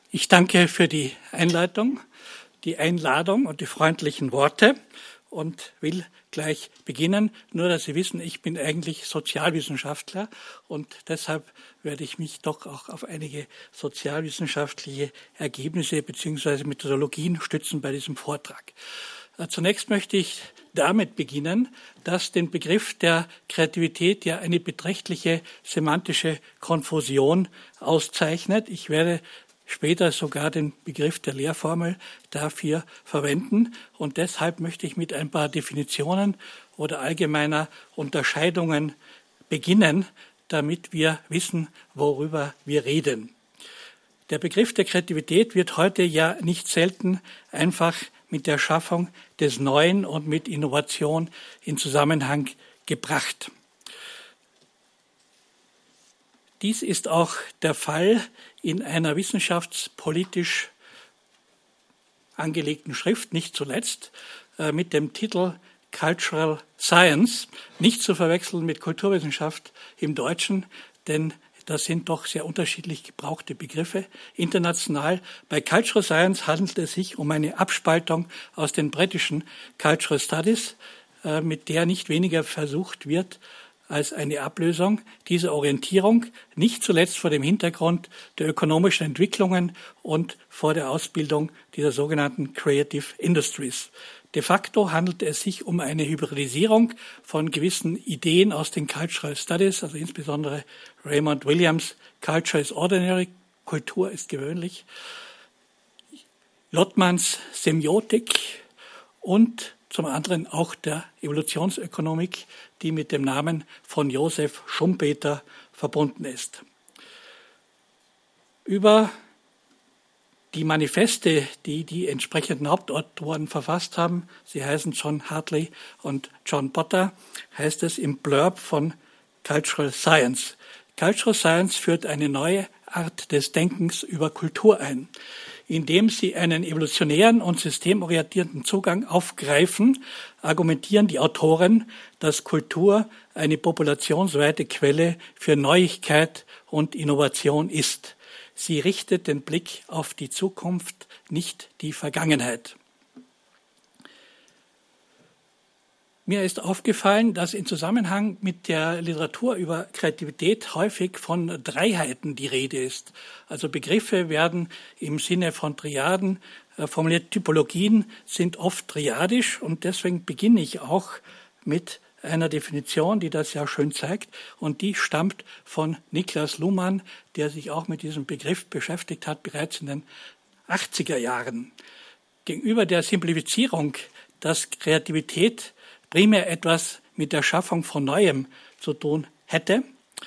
Ich danke für die Einleitung, die Einladung und die freundlichen Worte und will gleich beginnen. Nur, dass Sie wissen, ich bin eigentlich Sozialwissenschaftler und deshalb werde ich mich doch auch auf einige sozialwissenschaftliche Ergebnisse bzw. Methodologien stützen bei diesem Vortrag. Zunächst möchte ich damit beginnen, dass den Begriff der Kreativität ja eine beträchtliche semantische Konfusion auszeichnet. Ich werde später sogar den Begriff der Lehrformel dafür verwenden und deshalb möchte ich mit ein paar Definitionen oder allgemeiner Unterscheidungen beginnen, damit wir wissen, worüber wir reden. Der Begriff der Kreativität wird heute ja nicht selten einfach mit der Schaffung des Neuen und mit Innovation in Zusammenhang gebracht. Dies ist auch der Fall in einer wissenschaftspolitisch angelegten Schrift, nicht zuletzt mit dem Titel Cultural Science, nicht zu verwechseln mit Kulturwissenschaft im Deutschen, denn das sind doch sehr unterschiedlich gebrauchte Begriffe international. Bei Cultural Science handelt es sich um eine Abspaltung aus den britischen Cultural Studies, mit der nicht weniger versucht wird, als eine Ablösung dieser Orientierung, nicht zuletzt vor dem Hintergrund der ökonomischen Entwicklungen und vor der Ausbildung dieser sogenannten Creative Industries. De facto handelt es sich um eine Hybridisierung von gewissen Ideen aus den Cultural Studies, also insbesondere Raymond Williams, Culture is Ordinary, Kultur ist gewöhnlich, Lottmans Semiotik und zum anderen auch der Evolutionsökonomik, die mit dem Namen von Josef Schumpeter verbunden ist. Über die Manifeste, die die entsprechenden Hauptautoren verfasst haben, sie heißen John Hartley und John Potter, heißt es im Blurb von Cultural Science. Cultural Science führt eine neue Art des Denkens über Kultur ein, indem sie einen evolutionären und systemorientierten Zugang aufgreifen, argumentieren die Autoren, dass Kultur eine populationsweite Quelle für Neuigkeit und Innovation ist. Sie richtet den Blick auf die Zukunft, nicht die Vergangenheit. Mir ist aufgefallen, dass in Zusammenhang mit der Literatur über Kreativität häufig von Dreiheiten die Rede ist. Also Begriffe werden im Sinne von Triaden formuliert. Typologien sind oft triadisch und deswegen beginne ich auch mit einer Definition, die das ja schön zeigt, und die stammt von Niklas Luhmann, der sich auch mit diesem Begriff beschäftigt hat, bereits in den 80er Jahren. Gegenüber der Simplifizierung, dass Kreativität primär etwas mit der Schaffung von Neuem zu tun hätte,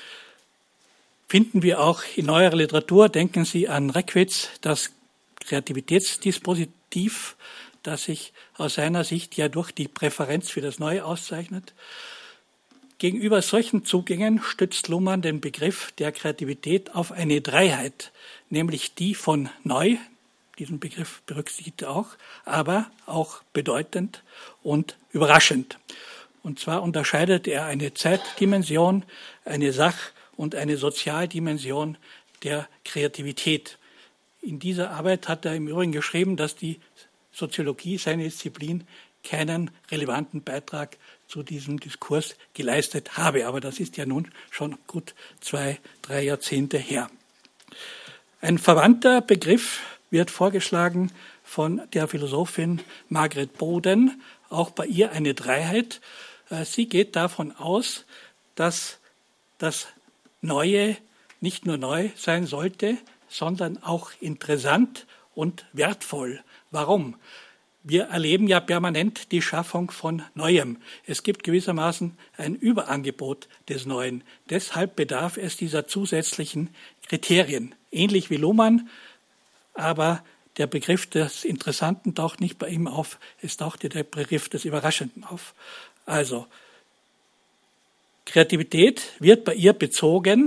finden wir auch in neuerer Literatur, denken Sie an Reckwitz, das Kreativitätsdispositiv, das sich aus seiner Sicht ja durch die Präferenz für das Neue auszeichnet. Gegenüber solchen Zugängen stützt Luhmann den Begriff der Kreativität auf eine Dreiheit, nämlich die von neu, diesen Begriff berücksichtigt er auch, aber auch bedeutend und überraschend. Und zwar unterscheidet er eine Zeitdimension, eine Sach- und eine Sozialdimension der Kreativität. In dieser Arbeit hat er im Übrigen geschrieben, dass die Soziologie, seine Disziplin, keinen relevanten Beitrag zu diesem Diskurs geleistet habe. Aber das ist ja nun schon gut 2-3 Jahrzehnte her. Ein verwandter Begriff wird vorgeschlagen von der Philosophin Margaret Boden, auch bei ihr eine Dreiheit. Sie geht davon aus, dass das Neue nicht nur neu sein sollte, sondern auch interessant und wertvoll. Warum? Wir erleben ja permanent die Schaffung von Neuem. Es gibt gewissermaßen ein Überangebot des Neuen. Deshalb bedarf es dieser zusätzlichen Kriterien. Ähnlich wie Luhmann, aber der Begriff des Interessanten taucht nicht bei ihm auf, es tauchte der Begriff des Überraschenden auf. Also, Kreativität wird bei ihr bezogen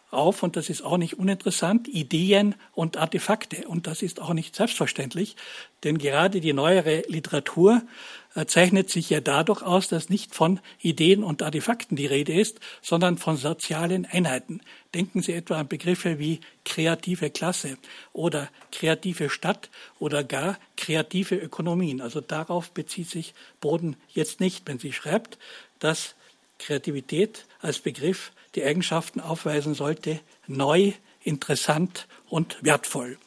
auf, und das ist auch nicht uninteressant, Ideen und Artefakte. Und das ist auch nicht selbstverständlich, denn gerade die neuere Literatur zeichnet sich ja dadurch aus, dass nicht von Ideen und Artefakten die Rede ist, sondern von sozialen Einheiten. Denken Sie etwa an Begriffe wie kreative Klasse oder kreative Stadt oder gar kreative Ökonomien. Also darauf bezieht sich Boden jetzt nicht, wenn sie schreibt, dass Kreativität als Begriff die Eigenschaften aufweisen sollte: neu, interessant und wertvoll.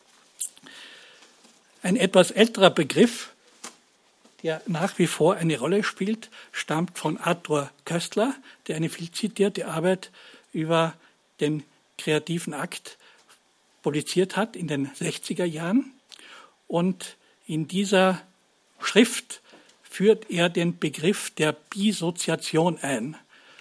Ein etwas älterer Begriff, der nach wie vor eine Rolle spielt, stammt von Arthur Koestler, der eine viel zitierte Arbeit über den kreativen Akt publiziert hat in den 60er Jahren. Und in dieser Schrift führt er den Begriff der Bisoziation ein.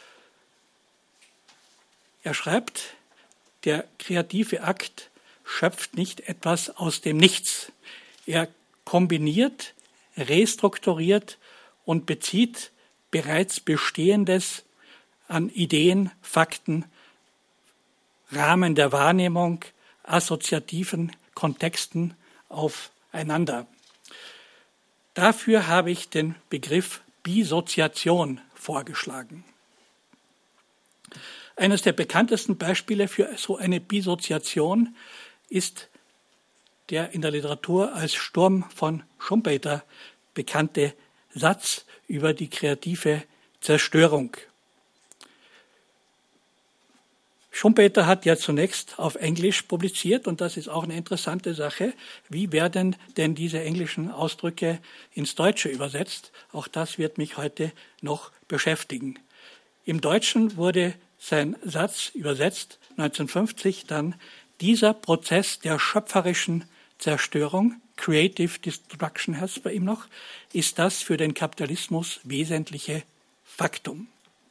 Er schreibt, der kreative Akt schöpft nicht etwas aus dem Nichts. Er kombiniert, restrukturiert und bezieht bereits Bestehendes an Ideen, Fakten, Rahmen der Wahrnehmung, assoziativen Kontexten aufeinander. Dafür habe ich den Begriff Bisoziation vorgeschlagen. Eines der bekanntesten Beispiele für so eine Bisoziation ist der in der Literatur als Sturm von Schumpeter bekannte Satz über die kreative Zerstörung. Schumpeter hat ja zunächst auf Englisch publiziert, und das ist auch eine interessante Sache. Wie werden denn diese englischen Ausdrücke ins Deutsche übersetzt? Auch das wird mich heute noch beschäftigen. Im Deutschen wurde sein Satz übersetzt 1950 dann: dieser Prozess der schöpferischen Zerstörung, Creative Destruction heißt es bei ihm noch, ist das für den Kapitalismus wesentliche Faktum.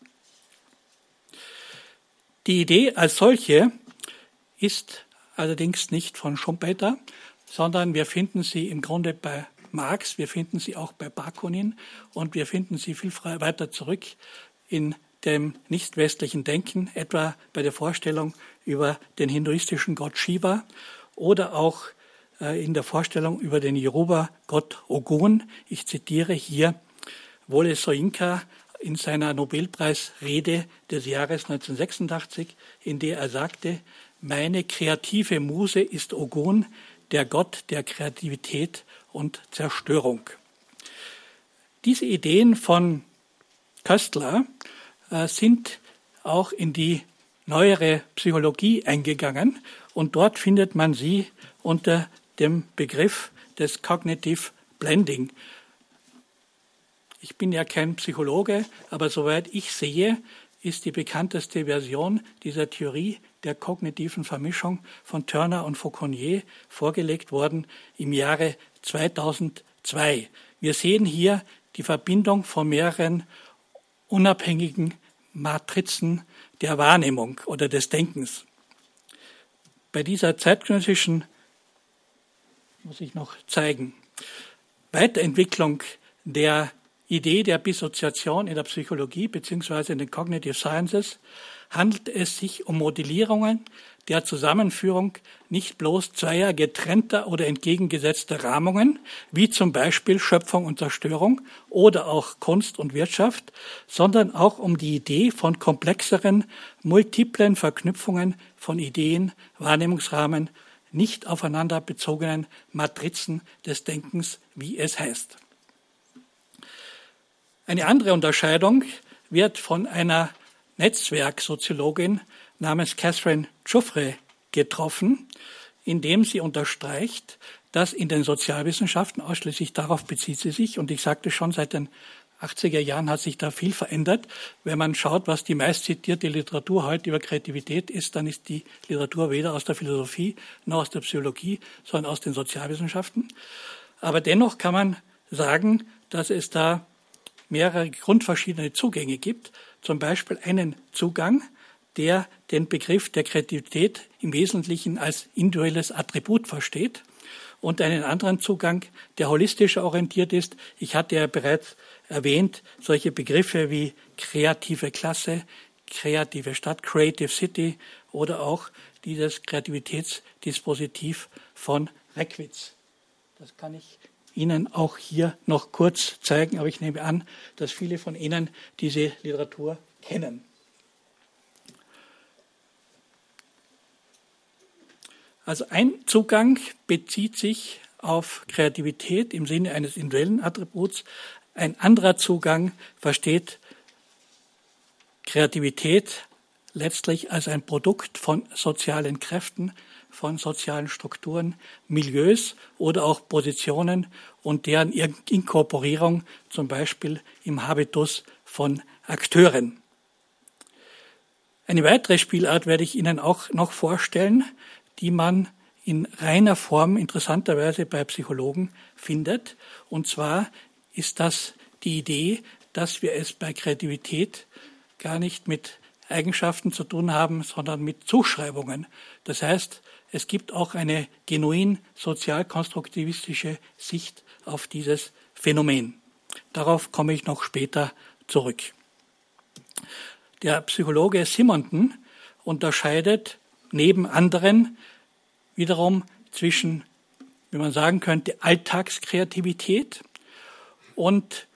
Die Idee als solche ist allerdings nicht von Schumpeter, sondern wir finden sie im Grunde bei Marx, wir finden sie auch bei Bakunin und wir finden sie viel weiter zurück in dem nicht-westlichen Denken, etwa bei der Vorstellung über den hinduistischen Gott Shiva oder auch in der Vorstellung über den Yoruba-Gott Ogun. Ich zitiere hier Wole Soyinka in seiner Nobelpreisrede des Jahres 1986, in der er sagte: meine kreative Muse ist Ogun, der Gott der Kreativität und Zerstörung. Diese Ideen von Koestler sind auch in die neuere Psychologie eingegangen, und dort findet man sie unter dem Begriff des Cognitive Blending. Ich bin ja kein Psychologe, aber soweit ich sehe, ist die bekannteste Version dieser Theorie der kognitiven Vermischung von Turner und Fauconnier vorgelegt worden im Jahre 2002. Wir sehen hier die Verbindung von mehreren unabhängigen Matrizen der Wahrnehmung oder des Denkens. Bei dieser zeitgenössischen, muss ich noch zeigen, Weiterentwicklung der Idee der Bisoziation in der Psychologie bzw. in den Cognitive Sciences handelt es sich um Modellierungen der Zusammenführung nicht bloß zweier getrennter oder entgegengesetzter Rahmungen, wie zum Beispiel Schöpfung und Zerstörung oder auch Kunst und Wirtschaft, sondern auch um die Idee von komplexeren, multiplen Verknüpfungen von Ideen, Wahrnehmungsrahmen, nicht aufeinander bezogenen Matrizen des Denkens, wie es heißt. Eine andere Unterscheidung wird von einer Netzwerksoziologin namens Catherine Giuffre getroffen, indem sie unterstreicht, dass in den Sozialwissenschaften, ausschließlich darauf bezieht sie sich, und ich sagte schon, seit den 80er Jahren hat sich da viel verändert. Wenn man schaut, was die meistzitierte Literatur heute über Kreativität ist, dann ist die Literatur weder aus der Philosophie noch aus der Psychologie, sondern aus den Sozialwissenschaften. Aber dennoch kann man sagen, dass es da mehrere grundverschiedene Zugänge gibt. Zum Beispiel einen Zugang, der den Begriff der Kreativität im Wesentlichen als individuelles Attribut versteht, und einen anderen Zugang, der holistischer orientiert ist. Ich hatte ja bereits erwähnt, solche Begriffe wie kreative Klasse, kreative Stadt, Creative City, oder auch dieses Kreativitätsdispositiv von Reckwitz. Das kann ich Ihnen auch hier noch kurz zeigen, aber ich nehme an, dass viele von Ihnen diese Literatur kennen. Also ein Zugang bezieht sich auf Kreativität im Sinne eines individuellen Attributs. Ein anderer Zugang versteht Kreativität letztlich als ein Produkt von sozialen Kräften, von sozialen Strukturen, Milieus oder auch Positionen und deren Inkorporierung, zum Beispiel im Habitus von Akteuren. Eine weitere Spielart werde ich Ihnen auch noch vorstellen, die man in reiner Form interessanterweise bei Psychologen findet. Und zwar ist das die Idee, dass wir es bei Kreativität gar nicht mit Eigenschaften zu tun haben, sondern mit Zuschreibungen. Das heißt, es gibt auch eine genuin sozialkonstruktivistische Sicht auf dieses Phänomen. Darauf komme ich noch später zurück. Der Psychologe Simonton unterscheidet neben anderen wiederum zwischen, wie man sagen könnte, Alltagskreativität und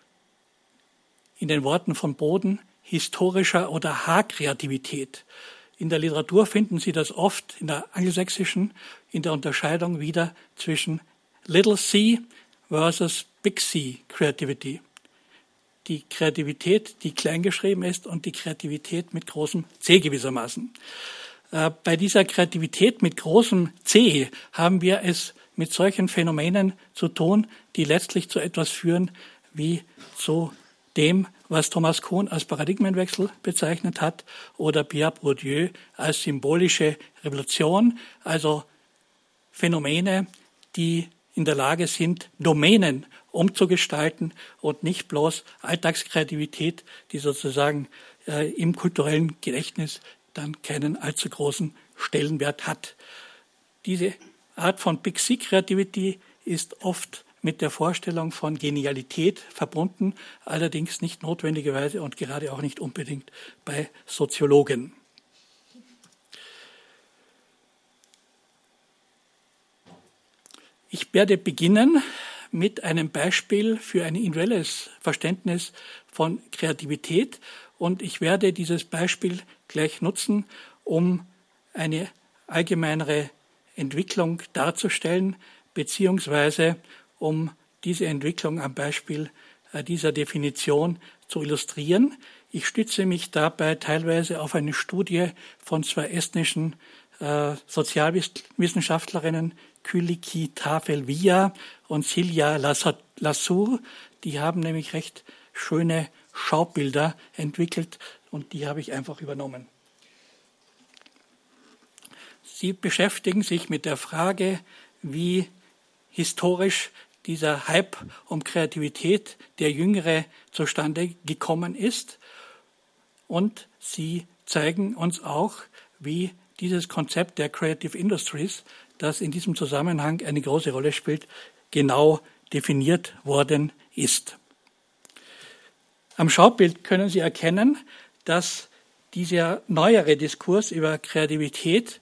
in den Worten von Boden historischer oder Haarkreativität. In der Literatur finden Sie das oft in der angelsächsischen, in der Unterscheidung wieder zwischen Little C versus Big C Creativity. Die Kreativität, die kleingeschrieben ist, und die Kreativität mit großem C gewissermaßen. Bei dieser Kreativität mit großem C haben wir es mit solchen Phänomenen zu tun, die letztlich zu etwas führen wie zu dem, was Thomas Kuhn als Paradigmenwechsel bezeichnet hat oder Pierre Bourdieu als symbolische Revolution, also Phänomene, die in der Lage sind, Domänen umzugestalten und nicht bloß Alltagskreativität, die sozusagen im kulturellen Gedächtnis dann keinen allzu großen Stellenwert hat. Diese Art von Big C Creativity ist oft mit der Vorstellung von Genialität verbunden, allerdings nicht notwendigerweise und gerade auch nicht unbedingt bei Soziologen. Ich werde beginnen mit einem Beispiel für ein individuelles Verständnis von Kreativität und ich werde dieses Beispiel gleich nutzen, um eine allgemeinere Entwicklung darzustellen, beziehungsweise um diese Entwicklung am Beispiel dieser Definition zu illustrieren. Ich stütze mich dabei teilweise auf eine Studie von zwei estnischen Sozialwissenschaftlerinnen, Kylliki Tafel-Via und Silja Lassur. Die haben nämlich recht schöne Schaubilder entwickelt und die habe ich einfach übernommen. Sie beschäftigen sich mit der Frage, wie historisch dieser Hype um Kreativität der Jüngere zustande gekommen ist. Und sie zeigen uns auch, wie dieses Konzept der Creative Industries, das in diesem Zusammenhang eine große Rolle spielt, genau definiert worden ist. Am Schaubild können Sie erkennen, dass dieser neuere Diskurs über Kreativität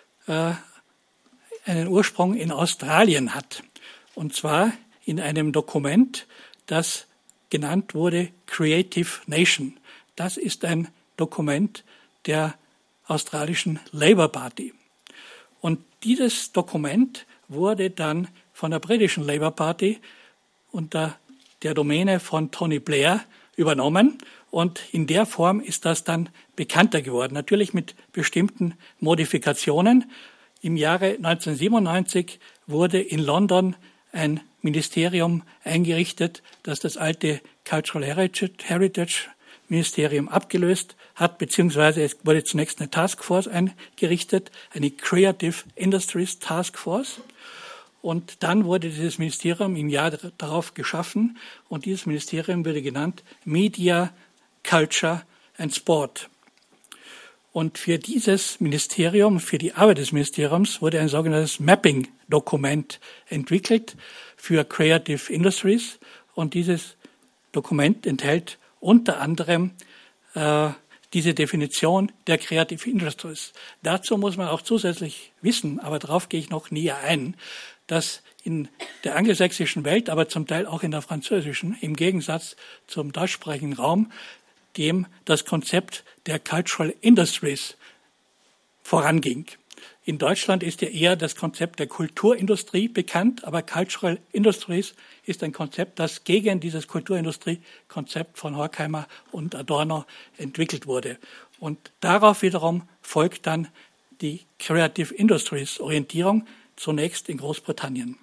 einen Ursprung in Australien hat. Und zwar in einem Dokument, das genannt wurde Creative Nation. Das ist ein Dokument der australischen Labour Party. Und dieses Dokument wurde dann von der britischen Labour Party unter der Domäne von Tony Blair übernommen. Und in der Form ist das dann bekannter geworden. Natürlich mit bestimmten Modifikationen. Im Jahre 1997 wurde in London ein Ministerium eingerichtet, das das alte Cultural Heritage Ministerium abgelöst hat, beziehungsweise es wurde zunächst eine Taskforce eingerichtet, eine Creative Industries Taskforce. Und dann wurde dieses Ministerium im Jahr darauf geschaffen und dieses Ministerium wurde genannt Media, Culture and Sport. Und für dieses Ministerium, für die Arbeit des Ministeriums wurde ein sogenanntes Mapping-Dokument entwickelt für Creative Industries. Und dieses Dokument enthält unter anderem diese Definition der Creative Industries. Dazu muss man auch zusätzlich wissen, aber darauf gehe ich noch näher ein, dass in der angelsächsischen Welt, aber zum Teil auch in der französischen, im Gegensatz zum deutschsprachigen Raum, dem das Konzept der Cultural Industries voranging. In Deutschland ist ja eher das Konzept der Kulturindustrie bekannt, aber Cultural Industries ist ein Konzept, das gegen dieses Kulturindustrie-Konzept von Horkheimer und Adorno entwickelt wurde. Und darauf wiederum folgt dann die Creative Industries Orientierung, zunächst in Großbritannien.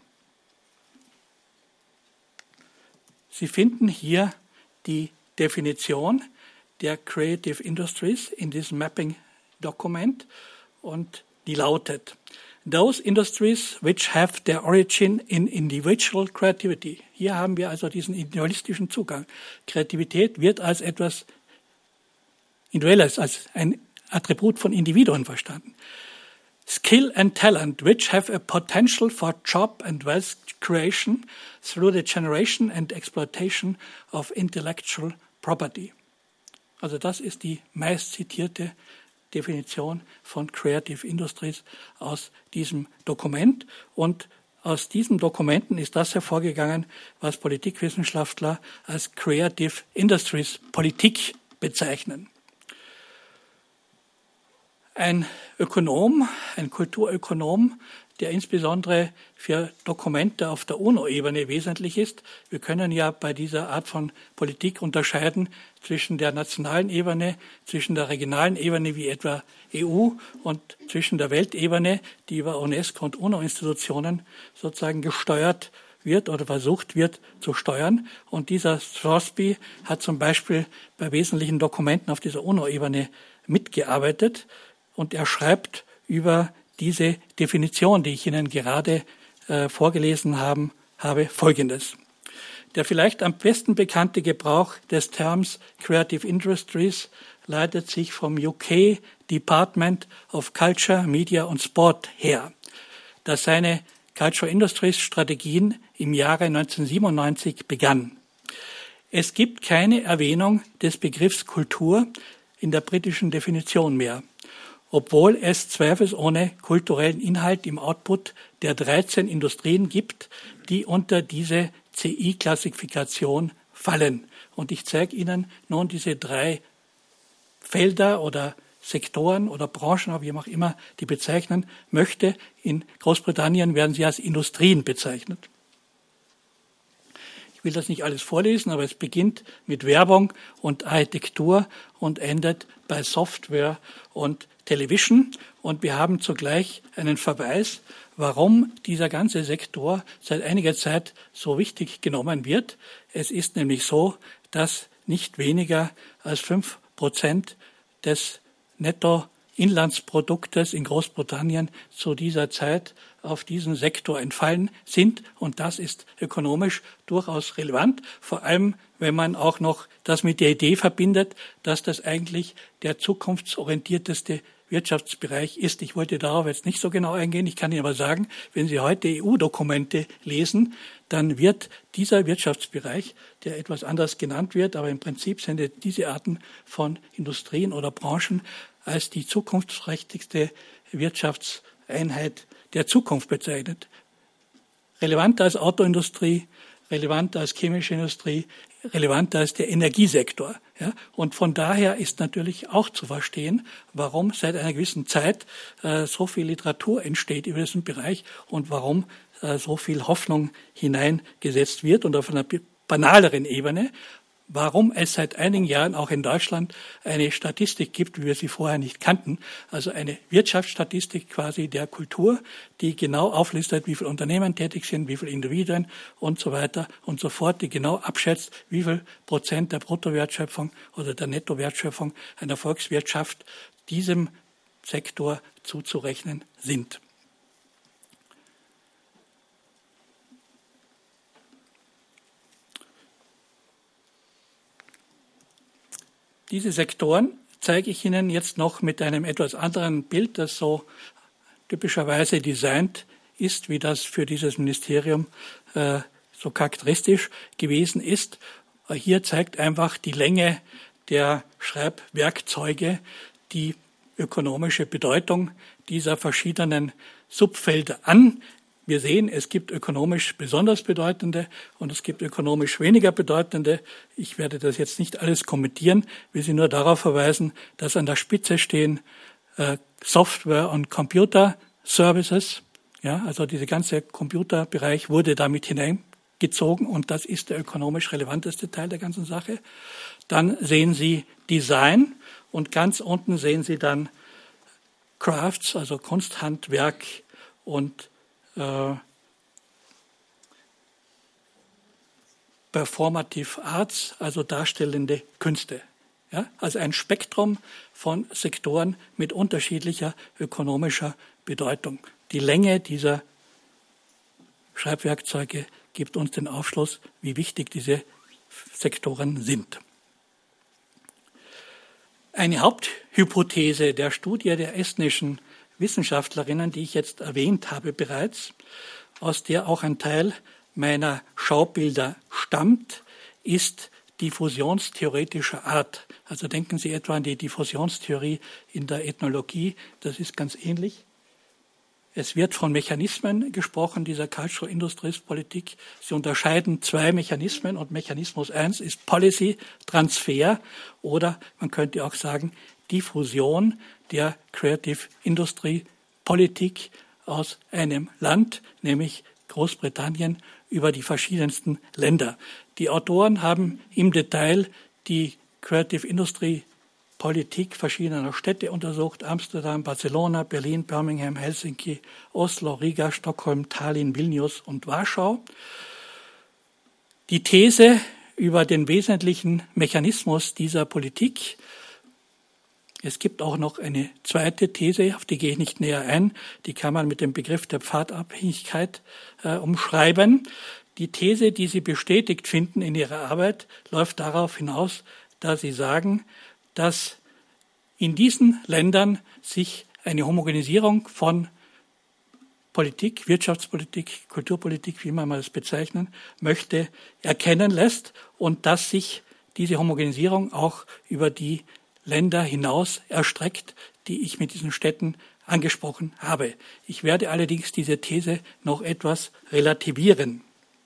Sie finden hier die Definition der Creative Industries in diesem Mapping-Dokument und die lautet: Those industries which have their origin in individual creativity. Hier haben wir also diesen individualistischen Zugang. Kreativität wird als etwas Individuelles, als ein Attribut von Individuen verstanden. Skill and talent which have a potential for job and wealth creation through the generation and exploitation of intellectual property. Also das ist die meist zitierte Definition von Creative Industries aus diesem Dokument. Und aus diesen Dokumenten ist das hervorgegangen, was Politikwissenschaftler als Creative Industries Politik bezeichnen. Ein Ökonom, ein Kulturökonom, der insbesondere für Dokumente auf der UNO-Ebene wesentlich ist. Wir können ja bei dieser Art von Politik unterscheiden zwischen der nationalen Ebene, zwischen der regionalen Ebene wie etwa EU und zwischen der Weltebene, die über UNESCO und UNO-Institutionen sozusagen gesteuert wird oder versucht wird zu steuern. Und dieser Strathspey hat zum Beispiel bei wesentlichen Dokumenten auf dieser UNO-Ebene mitgearbeitet und er schreibt über diese Definition, die ich Ihnen gerade vorgelesen habe, Folgendes. Der vielleicht am besten bekannte Gebrauch des Terms Creative Industries leitet sich vom UK Department of Culture, Media und Sport her, das seine Cultural Industries Strategien im Jahre 1997 begann. Es gibt keine Erwähnung des Begriffs Kultur in der britischen Definition mehr, obwohl es zweifelsohne kulturellen Inhalt im Output der 13 Industrien gibt, die unter diese CI-Klassifikation fallen. Und ich zeige Ihnen nun diese 3 Felder oder Sektoren oder Branchen, wie man auch immer die bezeichnen möchte. In Großbritannien werden sie als Industrien bezeichnet. Ich will das nicht alles vorlesen, aber es beginnt mit Werbung und Architektur und endet bei Software und Television. Und wir haben zugleich einen Verweis, warum dieser ganze Sektor seit einiger Zeit so wichtig genommen wird. Es ist nämlich so, dass nicht weniger als 5% des Nettoinlandsproduktes in Großbritannien zu dieser Zeit auf diesen Sektor entfallen sind. Und das ist ökonomisch durchaus relevant, vor allem wenn man auch noch das mit der Idee verbindet, dass das eigentlich der zukunftsorientierteste Wirtschaftsbereich ist. Ich wollte darauf jetzt nicht so genau eingehen. Ich kann Ihnen aber sagen, wenn Sie heute EU-Dokumente lesen, dann wird dieser Wirtschaftsbereich, der etwas anders genannt wird, aber im Prinzip sind diese Arten von Industrien oder Branchen als die zukunftsträchtigste Wirtschaftseinheit der Zukunft bezeichnet. Relevanter als Autoindustrie, relevanter als chemische Industrie, relevanter als der Energiesektor. Ja? Und von daher ist natürlich auch zu verstehen, warum seit einer gewissen Zeit so viel Literatur entsteht über diesen Bereich und warum so viel Hoffnung hineingesetzt wird und auf einer banaleren Ebene, warum es seit einigen Jahren auch in Deutschland eine Statistik gibt, wie wir sie vorher nicht kannten, also eine Wirtschaftsstatistik quasi der Kultur, die genau auflistet, wie viele Unternehmen tätig sind, wie viele Individuen und so weiter und so fort, die genau abschätzt, wie viel Prozent der Bruttowertschöpfung oder der Nettowertschöpfung einer Volkswirtschaft diesem Sektor zuzurechnen sind. Diese Sektoren zeige ich Ihnen jetzt noch mit einem etwas anderen Bild, das so typischerweise designt ist, wie das für dieses Ministerium so charakteristisch gewesen ist. Hier zeigt einfach die Länge der Schreibwerkzeuge die ökonomische Bedeutung dieser verschiedenen Subfelder an. Wir sehen, es gibt ökonomisch besonders bedeutende und es gibt ökonomisch weniger bedeutende. Ich werde das jetzt nicht alles kommentieren, will Sie nur darauf verweisen, dass an der Spitze stehen Software- und Computer-Services. Ja, also dieser ganze Computerbereich wurde damit hineingezogen und das ist der ökonomisch relevanteste Teil der ganzen Sache. Dann sehen Sie Design und ganz unten sehen Sie dann Crafts, also Kunsthandwerk und Performative Arts, also darstellende Künste. Ja, also ein Spektrum von Sektoren mit unterschiedlicher ökonomischer Bedeutung. Die Länge dieser Schreibwerkzeuge gibt uns den Aufschluss, wie wichtig diese Sektoren sind. Eine Haupthypothese der Studie der estnischen Wissenschaftlerinnen, die ich jetzt erwähnt habe bereits, aus der auch ein Teil meiner Schaubilder stammt, ist diffusionstheoretischer Art. Also denken Sie etwa an die Diffusionstheorie in der Ethnologie, das ist ganz ähnlich. Es wird von Mechanismen gesprochen, dieser Cultural Industries Politik. Sie unterscheiden zwei Mechanismen und Mechanismus 1 ist Policy, Transfer oder man könnte auch sagen Diffusion der Creative Industry Politik aus einem Land, nämlich Großbritannien, über die verschiedensten Länder. Die Autoren haben im Detail die Creative Industry Politik verschiedener Städte untersucht, Amsterdam, Barcelona, Berlin, Birmingham, Helsinki, Oslo, Riga, Stockholm, Tallinn, Vilnius und Warschau. Die These über den wesentlichen Mechanismus dieser Politik. Es gibt auch noch eine zweite These, auf die gehe ich nicht näher ein, die kann man mit dem Begriff der Pfadabhängigkeit umschreiben. Die These, die Sie bestätigt finden in Ihrer Arbeit, läuft darauf hinaus, dass Sie sagen, dass in diesen Ländern sich eine Homogenisierung von Politik, Wirtschaftspolitik, Kulturpolitik, wie man es bezeichnen möchte, erkennen lässt und dass sich diese Homogenisierung auch über die Länder hinaus erstreckt, die ich mit diesen Städten angesprochen habe. Ich werde allerdings diese These noch etwas relativieren.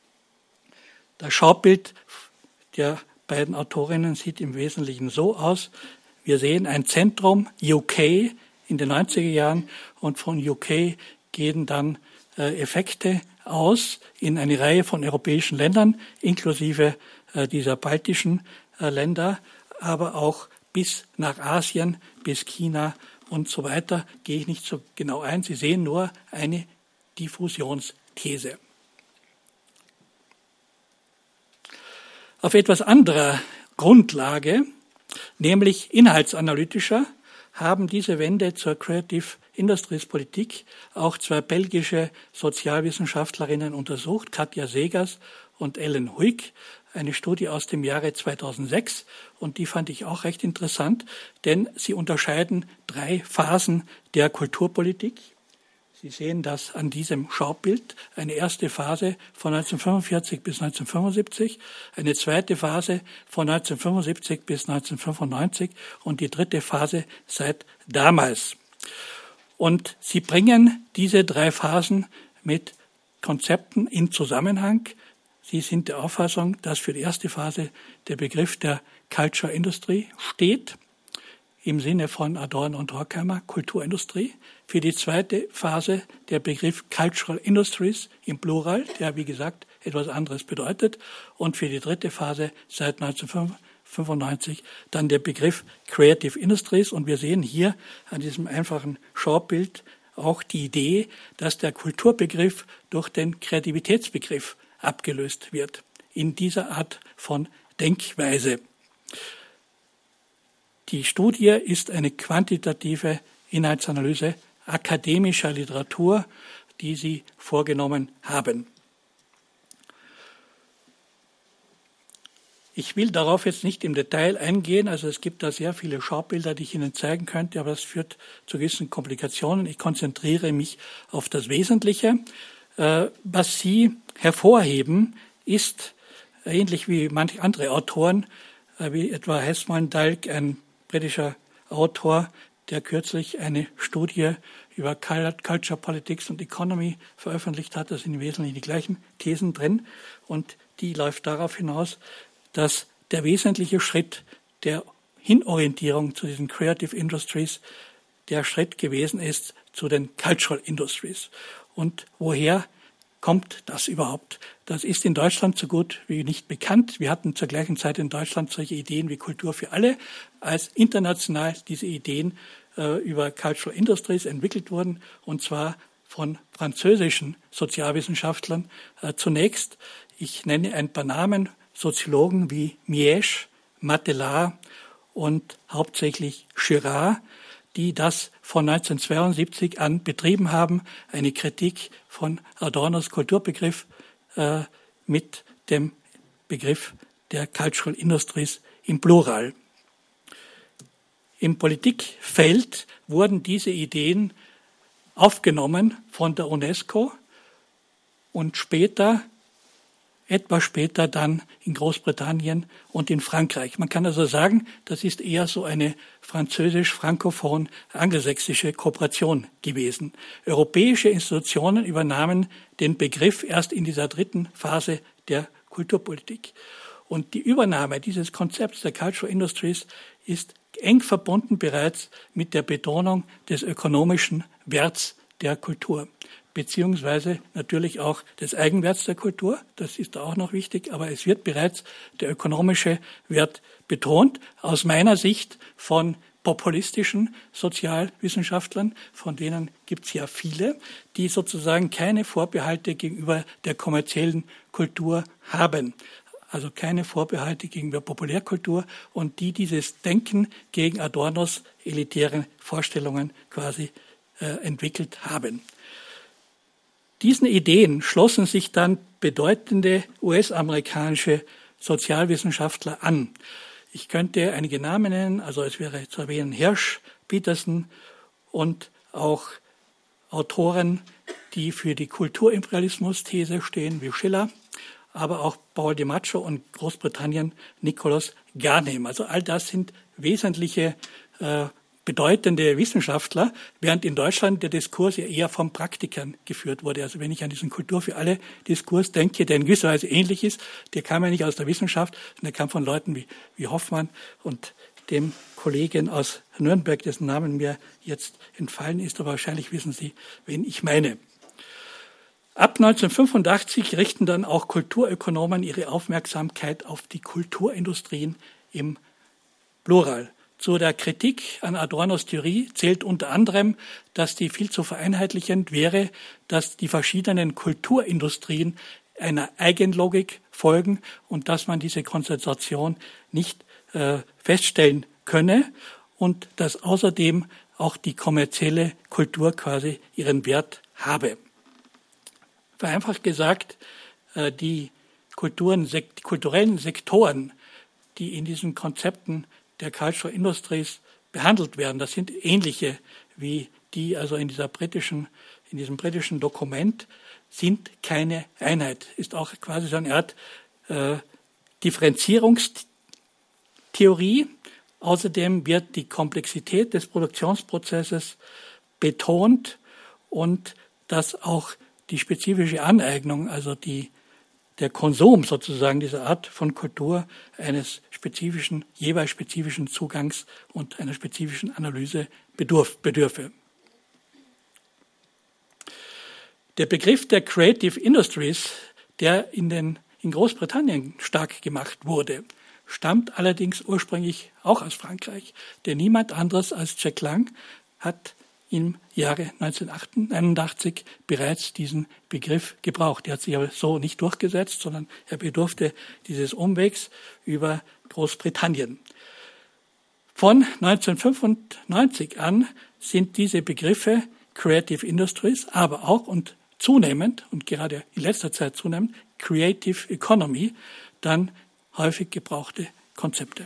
Das Schaubild der beiden Autorinnen sieht im Wesentlichen so aus. Wir sehen ein Zentrum UK in den 90er Jahren und von UK gehen dann Effekte aus in eine Reihe von europäischen Ländern, inklusive dieser baltischen Länder, aber auch bis nach Asien, bis China und so weiter, gehe ich nicht so genau ein. Sie sehen nur eine Diffusionsthese. Auf etwas anderer Grundlage, nämlich inhaltsanalytischer, haben diese Wende zur Creative Industries Politik auch zwei belgische Sozialwissenschaftlerinnen untersucht, Katja Segers und Ellen Huyck, eine Studie aus dem Jahre 2006 und die fand ich auch recht interessant, denn sie unterscheiden 3 Phasen der Kulturpolitik. Sie sehen das an diesem Schaubild, eine erste Phase von 1945 bis 1975, eine zweite Phase von 1975 bis 1995 und die dritte Phase seit damals. Und sie bringen diese 3 Phasen mit Konzepten in Zusammenhang. Sie sind der Auffassung, dass für die erste Phase der Begriff der Culture Industry steht, im Sinne von Adorno und Horkheimer, Kulturindustrie. Für die zweite Phase der Begriff Cultural Industries im Plural, der wie gesagt etwas anderes bedeutet. Und für die dritte Phase seit 1995 dann der Begriff Creative Industries. Und wir sehen hier an diesem einfachen Schaubild auch die Idee, dass der Kulturbegriff durch den Kreativitätsbegriff abgelöst wird in dieser Art von Denkweise. Die Studie ist eine quantitative Inhaltsanalyse akademischer Literatur, die Sie vorgenommen haben. Ich will darauf jetzt nicht im Detail eingehen, also es gibt da sehr viele Schaubilder, die ich Ihnen zeigen könnte, aber das führt zu gewissen Komplikationen. Ich konzentriere mich auf das Wesentliche. Was Sie hervorheben, ist, ähnlich wie manche andere Autoren, wie etwa Hesmondhalgh, ein britischer Autor, der kürzlich eine Studie über Culture, Politics und Economy veröffentlicht hat. Da sind im Wesentlichen die gleichen Thesen drin. Und die läuft darauf hinaus, dass der wesentliche Schritt der Hinorientierung zu diesen Creative Industries der Schritt gewesen ist zu den Cultural Industries. Und woher kommt das überhaupt? Das ist in Deutschland so gut wie nicht bekannt. Wir hatten zur gleichen Zeit in Deutschland solche Ideen wie Kultur für alle, als international diese Ideen über Cultural Industries entwickelt wurden, und zwar von französischen Sozialwissenschaftlern zunächst. Ich nenne ein paar Namen, Soziologen wie Miège, Matelas und hauptsächlich Girard, die das von 1972 an betrieben haben, eine Kritik von Adornos Kulturbegriff mit dem Begriff der Cultural Industries im Plural. Im Politikfeld wurden diese Ideen aufgenommen von der UNESCO und etwas später dann in Großbritannien und in Frankreich. Man kann also sagen, das ist eher so eine französisch-frankophon-angelsächsische Kooperation gewesen. Europäische Institutionen übernahmen den Begriff erst in dieser dritten Phase der Kulturpolitik. Und die Übernahme dieses Konzepts der Cultural Industries ist eng verbunden bereits mit der Betonung des ökonomischen Werts der Kultur, beziehungsweise natürlich auch des Eigenwerts der Kultur. Das ist auch noch wichtig, aber es wird bereits der ökonomische Wert betont, aus meiner Sicht von populistischen Sozialwissenschaftlern, von denen gibt es ja viele, die sozusagen keine Vorbehalte gegenüber der kommerziellen Kultur haben. Also keine Vorbehalte gegenüber Populärkultur, und die dieses Denken gegen Adornos elitären Vorstellungen quasi entwickelt haben. Diesen Ideen schlossen sich dann bedeutende US-amerikanische Sozialwissenschaftler an. Ich könnte einige Namen nennen, also es wäre zu erwähnen Hirsch, Peterson und auch Autoren, die für die Kulturimperialismus-These stehen, wie Schiller, aber auch Paul DiMaggio und Großbritannien Nicholas Garnham. Also all das sind wesentliche bedeutende Wissenschaftler, während in Deutschland der Diskurs ja eher von Praktikern geführt wurde. Also wenn ich an diesen Kultur für alle Diskurs denke, der in gewisser Weise ähnlich ist, der kam ja nicht aus der Wissenschaft, sondern der kam von Leuten wie Hoffmann und dem Kollegen aus Nürnberg, dessen Namen mir jetzt entfallen ist, aber wahrscheinlich wissen Sie, wen ich meine. Ab 1985 richten dann auch Kulturökonomen ihre Aufmerksamkeit auf die Kulturindustrien im Plural. Zu der Kritik an Adornos Theorie zählt unter anderem, dass die viel zu vereinheitlichend wäre, dass die verschiedenen Kulturindustrien einer Eigenlogik folgen und dass man diese Konzentration nicht feststellen könne und dass außerdem auch die kommerzielle Kultur quasi ihren Wert habe. Vereinfacht gesagt, die kulturellen Sektoren, die in diesen Konzepten der Cultural Industries behandelt werden, das sind ähnliche wie die also in diesem britischen Dokument, sind keine Einheit. Ist auch quasi so eine Art Differenzierungstheorie. Außerdem wird die Komplexität des Produktionsprozesses betont und dass auch die spezifische Aneignung, also der Konsum sozusagen dieser Art von Kultur eines jeweils spezifischen Zugangs und einer spezifischen Analyse bedürfe. Der Begriff der Creative Industries, der in Großbritannien stark gemacht wurde, stammt allerdings ursprünglich auch aus Frankreich, denn niemand anderes als Jack Lang hat im Jahre 1981 bereits diesen Begriff gebraucht. Er hat sich aber so nicht durchgesetzt, sondern er bedurfte dieses Umwegs über Großbritannien. Von 1995 an sind diese Begriffe Creative Industries, aber auch und zunehmend, und gerade in letzter Zeit zunehmend, Creative Economy, dann häufig gebrauchte Konzepte.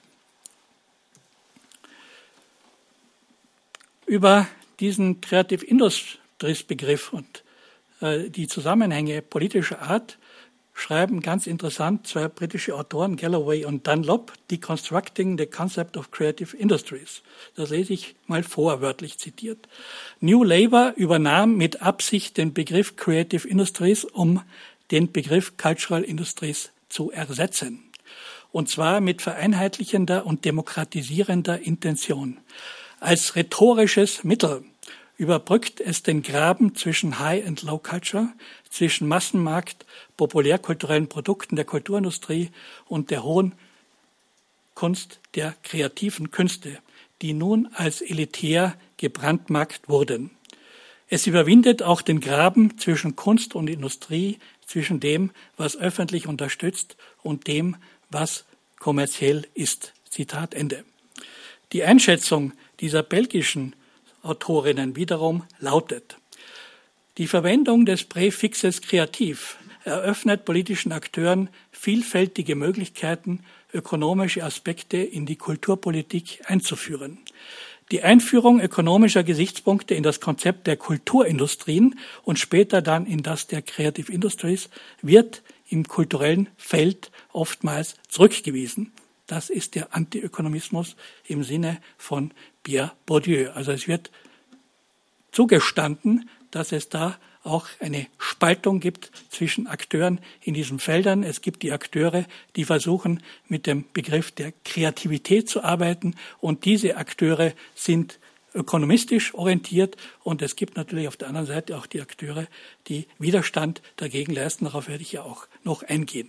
Über diesen Creative Industries Begriff und die Zusammenhänge politischer Art schreiben ganz interessant zwei britische Autoren, Galloway und Dunlop, Deconstructing the Concept of Creative Industries. Das lese ich mal vor, wörtlich zitiert. New Labour übernahm mit Absicht den Begriff Creative Industries, um den Begriff Cultural Industries zu ersetzen. Und zwar mit vereinheitlichender und demokratisierender Intention. Als rhetorisches Mittel überbrückt es den Graben zwischen High- und Low-Culture, zwischen Massenmarkt, populärkulturellen Produkten der Kulturindustrie und der hohen Kunst der kreativen Künste, die nun als elitär gebrandmarkt wurden. Es überwindet auch den Graben zwischen Kunst und Industrie, zwischen dem, was öffentlich unterstützt, und dem, was kommerziell ist. Zitat Ende. Die Einschätzung dieser belgischen Autorinnen wiederum lautet: Die Verwendung des Präfixes kreativ eröffnet politischen Akteuren vielfältige Möglichkeiten, ökonomische Aspekte in die Kulturpolitik einzuführen. Die Einführung ökonomischer Gesichtspunkte in das Konzept der Kulturindustrien und später dann in das der Creative Industries wird im kulturellen Feld oftmals zurückgewiesen. Das ist der Antiökonomismus im Sinne von Pierre Bourdieu. Also es wird zugestanden, dass es da auch eine Spaltung gibt zwischen Akteuren in diesen Feldern. Es gibt die Akteure, die versuchen, mit dem Begriff der Kreativität zu arbeiten, und diese Akteure sind ökonomistisch orientiert, und es gibt natürlich auf der anderen Seite auch die Akteure, die Widerstand dagegen leisten. Darauf werde ich ja auch noch eingehen.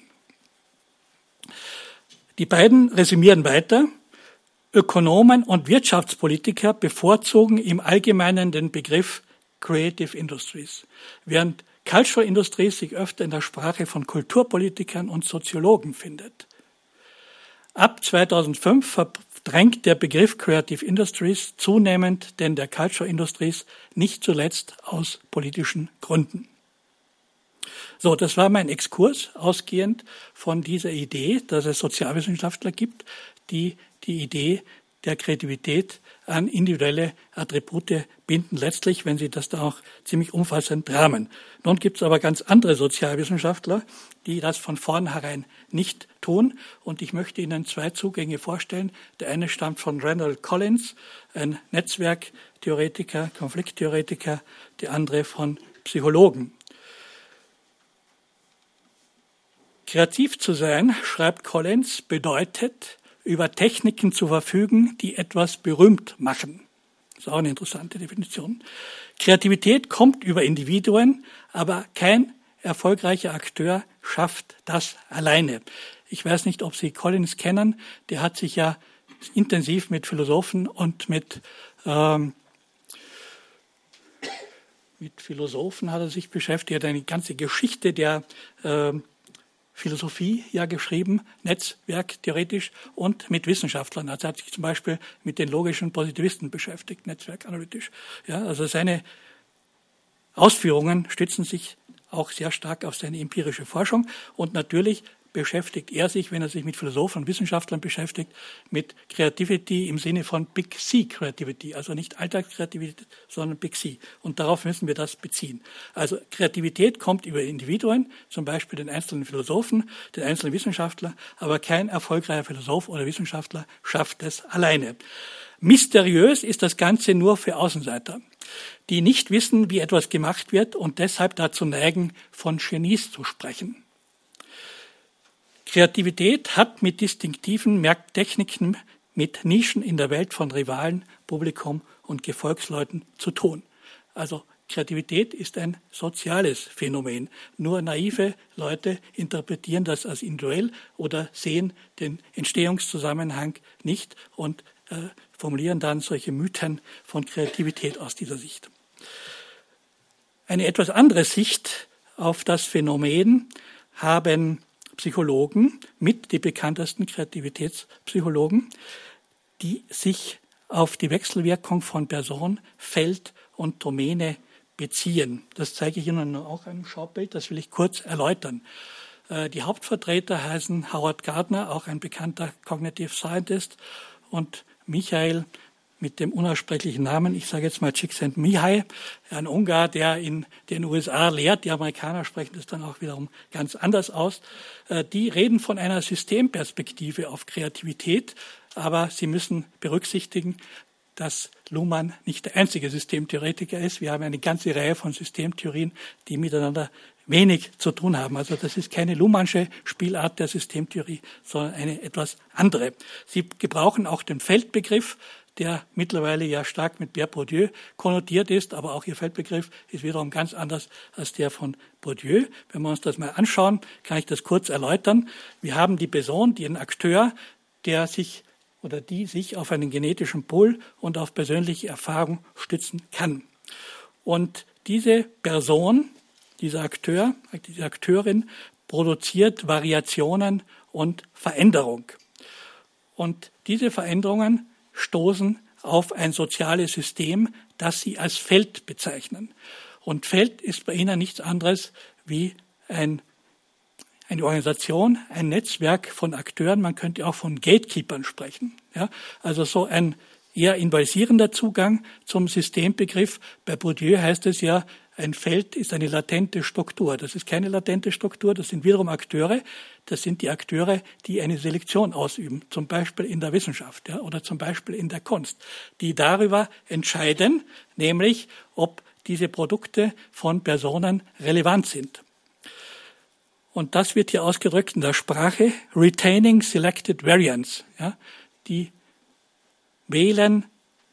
Die beiden resümieren weiter: Ökonomen und Wirtschaftspolitiker bevorzugen im Allgemeinen den Begriff Creative Industries, während Cultural Industries sich öfter in der Sprache von Kulturpolitikern und Soziologen findet. Ab 2005 verdrängt der Begriff Creative Industries zunehmend den der Cultural Industries, nicht zuletzt aus politischen Gründen. So, das war mein Exkurs, ausgehend von dieser Idee, dass es Sozialwissenschaftler gibt, die die Idee der Kreativität an individuelle Attribute binden, letztlich, wenn sie das da auch ziemlich umfassend rahmen. Nun gibt es aber ganz andere Sozialwissenschaftler, die das von vornherein nicht tun, und ich möchte Ihnen zwei Zugänge vorstellen. Der eine stammt von Randall Collins, ein Netzwerktheoretiker, Konflikttheoretiker, der andere von Psychologen. Kreativ zu sein, schreibt Collins, bedeutet, über Techniken zu verfügen, die etwas berühmt machen. Das ist auch eine interessante Definition. Kreativität kommt über Individuen, aber kein erfolgreicher Akteur schafft das alleine. Ich weiß nicht, ob Sie Collins kennen. Der hat sich ja intensiv mit Philosophen und mit Philosophen hat er sich beschäftigt. Er hat eine ganze Geschichte der Philosophie ja geschrieben, netzwerktheoretisch, und mit Wissenschaftlern. Also er hat sich zum Beispiel mit den logischen Positivisten beschäftigt, netzwerkanalytisch. Ja, also seine Ausführungen stützen sich auch sehr stark auf seine empirische Forschung, und natürlich beschäftigt er sich, wenn er sich mit Philosophen und Wissenschaftlern beschäftigt, mit Creativity im Sinne von Big C Creativity, also nicht Alltagskreativität, sondern Big C. Und darauf müssen wir das beziehen. Also Kreativität kommt über Individuen, zum Beispiel den einzelnen Philosophen, den einzelnen Wissenschaftler, aber kein erfolgreicher Philosoph oder Wissenschaftler schafft es alleine. Mysteriös ist das Ganze nur für Außenseiter, die nicht wissen, wie etwas gemacht wird und deshalb dazu neigen, von Genies zu sprechen. Kreativität hat mit distinktiven Merktechniken, mit Nischen in der Welt von Rivalen, Publikum und Gefolgsleuten zu tun. Also Kreativität ist ein soziales Phänomen. Nur naive Leute interpretieren das als individuell oder sehen den Entstehungszusammenhang nicht und formulieren dann solche Mythen von Kreativität aus dieser Sicht. Eine etwas andere Sicht auf das Phänomen haben Psychologen, mit die bekanntesten Kreativitätspsychologen, die sich auf die Wechselwirkung von Person, Feld und Domäne beziehen. Das zeige ich Ihnen auch einem Schaubild, das will ich kurz erläutern. Die Hauptvertreter heißen Howard Gardner, auch ein bekannter Cognitive Scientist, und Michael mit dem unaussprechlichen Namen, ich sage jetzt mal Csikszentmihalyi, ein Ungar, der in den USA lehrt, die Amerikaner sprechen das dann auch wiederum ganz anders aus, die reden von einer Systemperspektive auf Kreativität, aber sie müssen berücksichtigen, dass Luhmann nicht der einzige Systemtheoretiker ist. Wir haben eine ganze Reihe von Systemtheorien, die miteinander wenig zu tun haben. Also das ist keine Luhmannsche Spielart der Systemtheorie, sondern eine etwas andere. Sie gebrauchen auch den Feldbegriff, der mittlerweile ja stark mit Pierre Bourdieu konnotiert ist, aber auch ihr Feldbegriff ist wiederum ganz anders als der von Bourdieu. Wenn wir uns das mal anschauen, kann ich das kurz erläutern. Wir haben die Person, den Akteur, der sich oder die sich auf einen genetischen Pool und auf persönliche Erfahrung stützen kann. Und diese Person, dieser Akteur, diese Akteurin produziert Variationen und Veränderung. Und diese Veränderungen stoßen auf ein soziales System, das sie als Feld bezeichnen. Und Feld ist bei ihnen nichts anderes wie eine Organisation, ein Netzwerk von Akteuren, man könnte auch von Gatekeepern sprechen. Ja, also so ein eher invalsierender Zugang zum Systembegriff. Bei Bourdieu heißt es ja, ein Feld ist eine latente Struktur. Das ist keine latente Struktur, das sind wiederum Akteure. Das sind die Akteure, die eine Selektion ausüben, zum Beispiel in der Wissenschaft, ja, oder zum Beispiel in der Kunst, die darüber entscheiden, nämlich ob diese Produkte von Personen relevant sind. Und das wird hier ausgedrückt in der Sprache Retaining Selected Variants. Ja, die wählen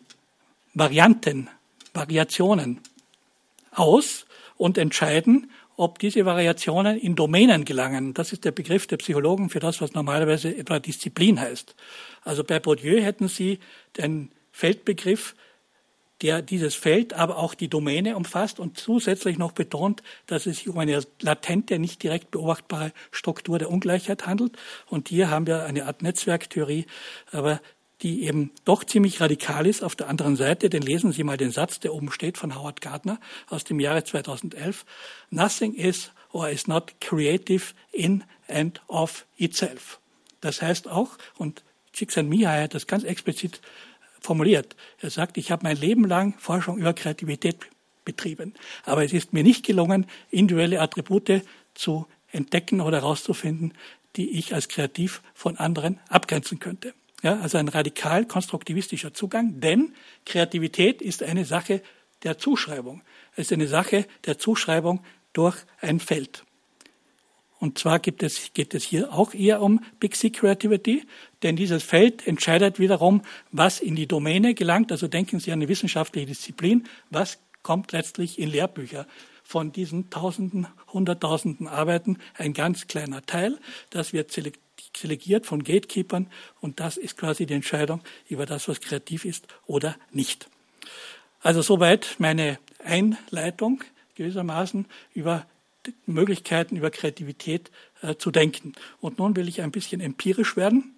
Variationen aus und entscheiden, ob diese Variationen in Domänen gelangen. Das ist der Begriff der Psychologen für das, was normalerweise etwa Disziplin heißt. Also bei Bourdieu hätten Sie den Feldbegriff, der dieses Feld, aber auch die Domäne umfasst und zusätzlich noch betont, dass es sich um eine latente, nicht direkt beobachtbare Struktur der Ungleichheit handelt. Und hier haben wir eine Art Netzwerktheorie, aber die eben doch ziemlich radikal ist auf der anderen Seite. Denn lesen Sie mal den Satz, der oben steht, von Howard Gardner aus dem Jahre 2011. Nothing is or is not creative in and of itself. Das heißt auch, und Csikszentmihalyi hat das ganz explizit formuliert. Er sagt, ich habe mein Leben lang Forschung über Kreativität betrieben. Aber es ist mir nicht gelungen, individuelle Attribute zu entdecken oder herauszufinden, die ich als kreativ von anderen abgrenzen könnte. Ja, also ein radikal konstruktivistischer Zugang, denn Kreativität ist eine Sache der Zuschreibung. Es ist eine Sache der Zuschreibung durch ein Feld. Und zwar geht es hier auch eher um Big C Creativity, denn dieses Feld entscheidet wiederum, was in die Domäne gelangt. Also denken Sie an eine wissenschaftliche Disziplin, was kommt letztlich in Lehrbücher. Von diesen Tausenden, Hunderttausenden Arbeiten ein ganz kleiner Teil, das wird selektiert von Gatekeepern und das ist quasi die Entscheidung über das, was kreativ ist oder nicht. Also soweit meine Einleitung gewissermaßen über Möglichkeiten, über Kreativität zu denken. Und nun will ich ein bisschen empirisch werden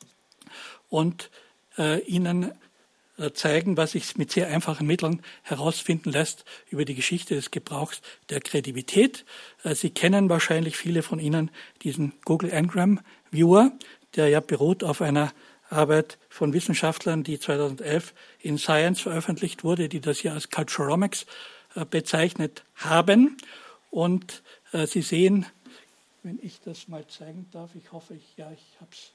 und Ihnen zeigen, was sich mit sehr einfachen Mitteln herausfinden lässt über die Geschichte des Gebrauchs der Kreativität. Sie kennen wahrscheinlich viele von Ihnen diesen Google Ngram Viewer, der ja beruht auf einer Arbeit von Wissenschaftlern, die 2011 in Science veröffentlicht wurde, die das ja als Culturomics bezeichnet haben. Und Sie sehen, wenn ich das mal zeigen darf, ich hoffe, ich habe es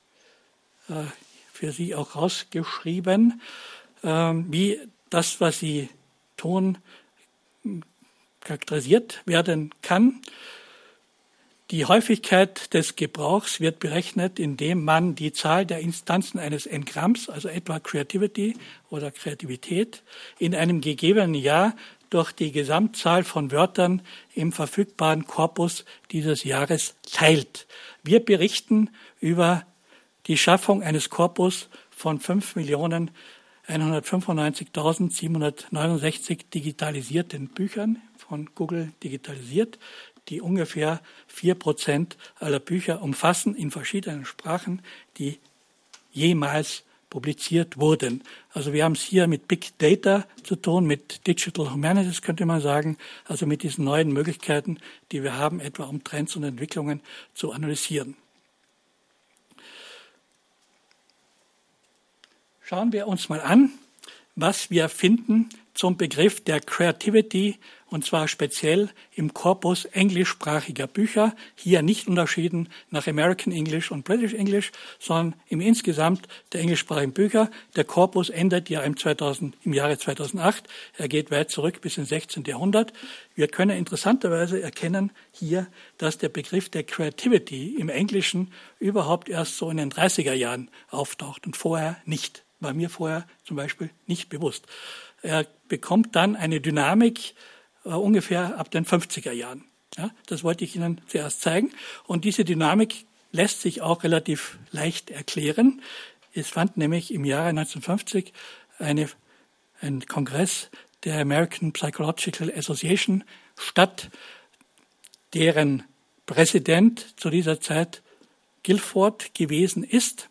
für Sie auch rausgeschrieben, wie das, was Sie tun, charakterisiert werden kann. Die Häufigkeit des Gebrauchs wird berechnet, indem man die Zahl der Instanzen eines Engramms, also etwa Creativity oder Kreativität, in einem gegebenen Jahr durch die Gesamtzahl von Wörtern im verfügbaren Korpus dieses Jahres teilt. Wir berichten über die Schaffung eines Korpus von 5.195.769 digitalisierten Büchern von Google digitalisiert, die ungefähr 4% aller Bücher umfassen in verschiedenen Sprachen, die jemals publiziert wurden. Also wir haben es hier mit Big Data zu tun, mit Digital Humanities könnte man sagen, also mit diesen neuen Möglichkeiten, die wir haben, etwa um Trends und Entwicklungen zu analysieren. Schauen wir uns mal an, was wir finden zum Begriff der Creativity, und zwar speziell im Korpus englischsprachiger Bücher, hier nicht unterschieden nach American English und British English, sondern im Insgesamt der englischsprachigen Bücher. Der Korpus endet ja im Jahre 2008, er geht weit zurück bis ins 16. Jahrhundert. Wir können interessanterweise erkennen hier, dass der Begriff der Creativity im Englischen überhaupt erst so in den 30er Jahren auftaucht und vorher nicht. War mir vorher zum Beispiel nicht bewusst. Er bekommt dann eine Dynamik ungefähr ab den 50er Jahren. Ja, das wollte ich Ihnen zuerst zeigen. Und diese Dynamik lässt sich auch relativ leicht erklären. Es fand nämlich im Jahre 1950 ein Kongress der American Psychological Association statt, deren Präsident zu dieser Zeit Guilford gewesen ist.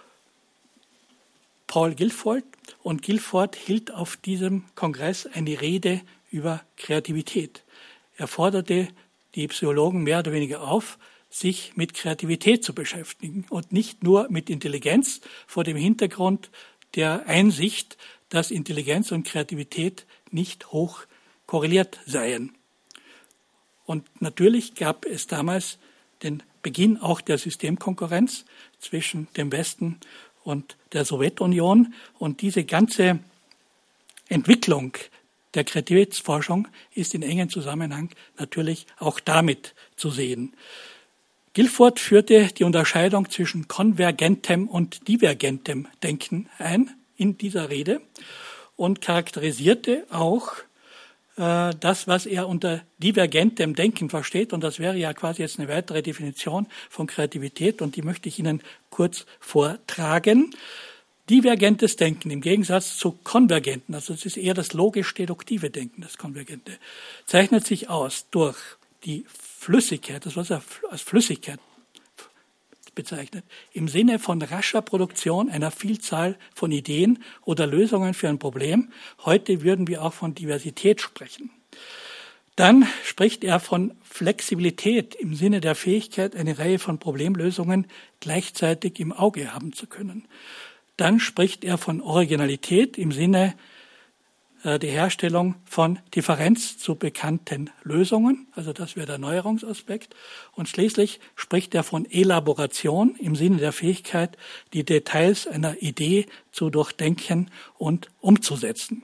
Paul Guilford. Und Guilford hielt auf diesem Kongress eine Rede über Kreativität. Er forderte die Psychologen mehr oder weniger auf, sich mit Kreativität zu beschäftigen und nicht nur mit Intelligenz vor dem Hintergrund der Einsicht, dass Intelligenz und Kreativität nicht hoch korreliert seien. Und natürlich gab es damals den Beginn auch der Systemkonkurrenz zwischen dem Westen und der Sowjetunion. Und diese ganze Entwicklung der Kreativitätsforschung ist in engem Zusammenhang natürlich auch damit zu sehen. Guilford führte die Unterscheidung zwischen konvergentem und divergentem Denken ein in dieser Rede und charakterisierte auch das, was er unter divergentem Denken versteht. Und das wäre ja quasi jetzt eine weitere Definition von Kreativität und die möchte ich Ihnen kurz vortragen. Divergentes Denken im Gegensatz zu konvergenten, also es ist eher das logisch-deduktive Denken, das Konvergente, zeichnet sich aus durch die Flüssigkeit, das was er als Flüssigkeit bezeichnet, im Sinne von rascher Produktion einer Vielzahl von Ideen oder Lösungen für ein Problem. Heute würden wir auch von Diversität sprechen. Dann spricht er von Flexibilität im Sinne der Fähigkeit, eine Reihe von Problemlösungen gleichzeitig im Auge haben zu können. Dann spricht er von Originalität im Sinne der Herstellung von Differenz zu bekannten Lösungen, also das wäre der Neuerungsaspekt. Und schließlich spricht er von Elaboration im Sinne der Fähigkeit, die Details einer Idee zu durchdenken und umzusetzen.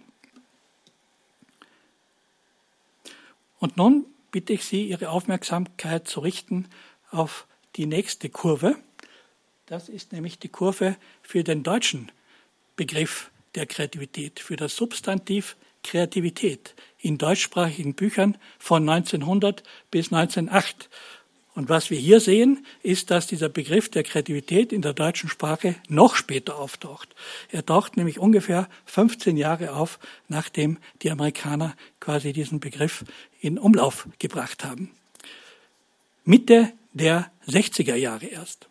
Und nun bitte ich Sie, Ihre Aufmerksamkeit zu richten auf die nächste Kurve. Das ist nämlich die Kurve für den deutschen Begriff der Kreativität, für das Substantiv Kreativität in deutschsprachigen Büchern von 1900 bis 1908. Und was wir hier sehen, ist, dass dieser Begriff der Kreativität in der deutschen Sprache noch später auftaucht. Er taucht nämlich ungefähr 15 Jahre auf, nachdem die Amerikaner quasi diesen Begriff in Umlauf gebracht haben. Mitte der 60er Jahre erst.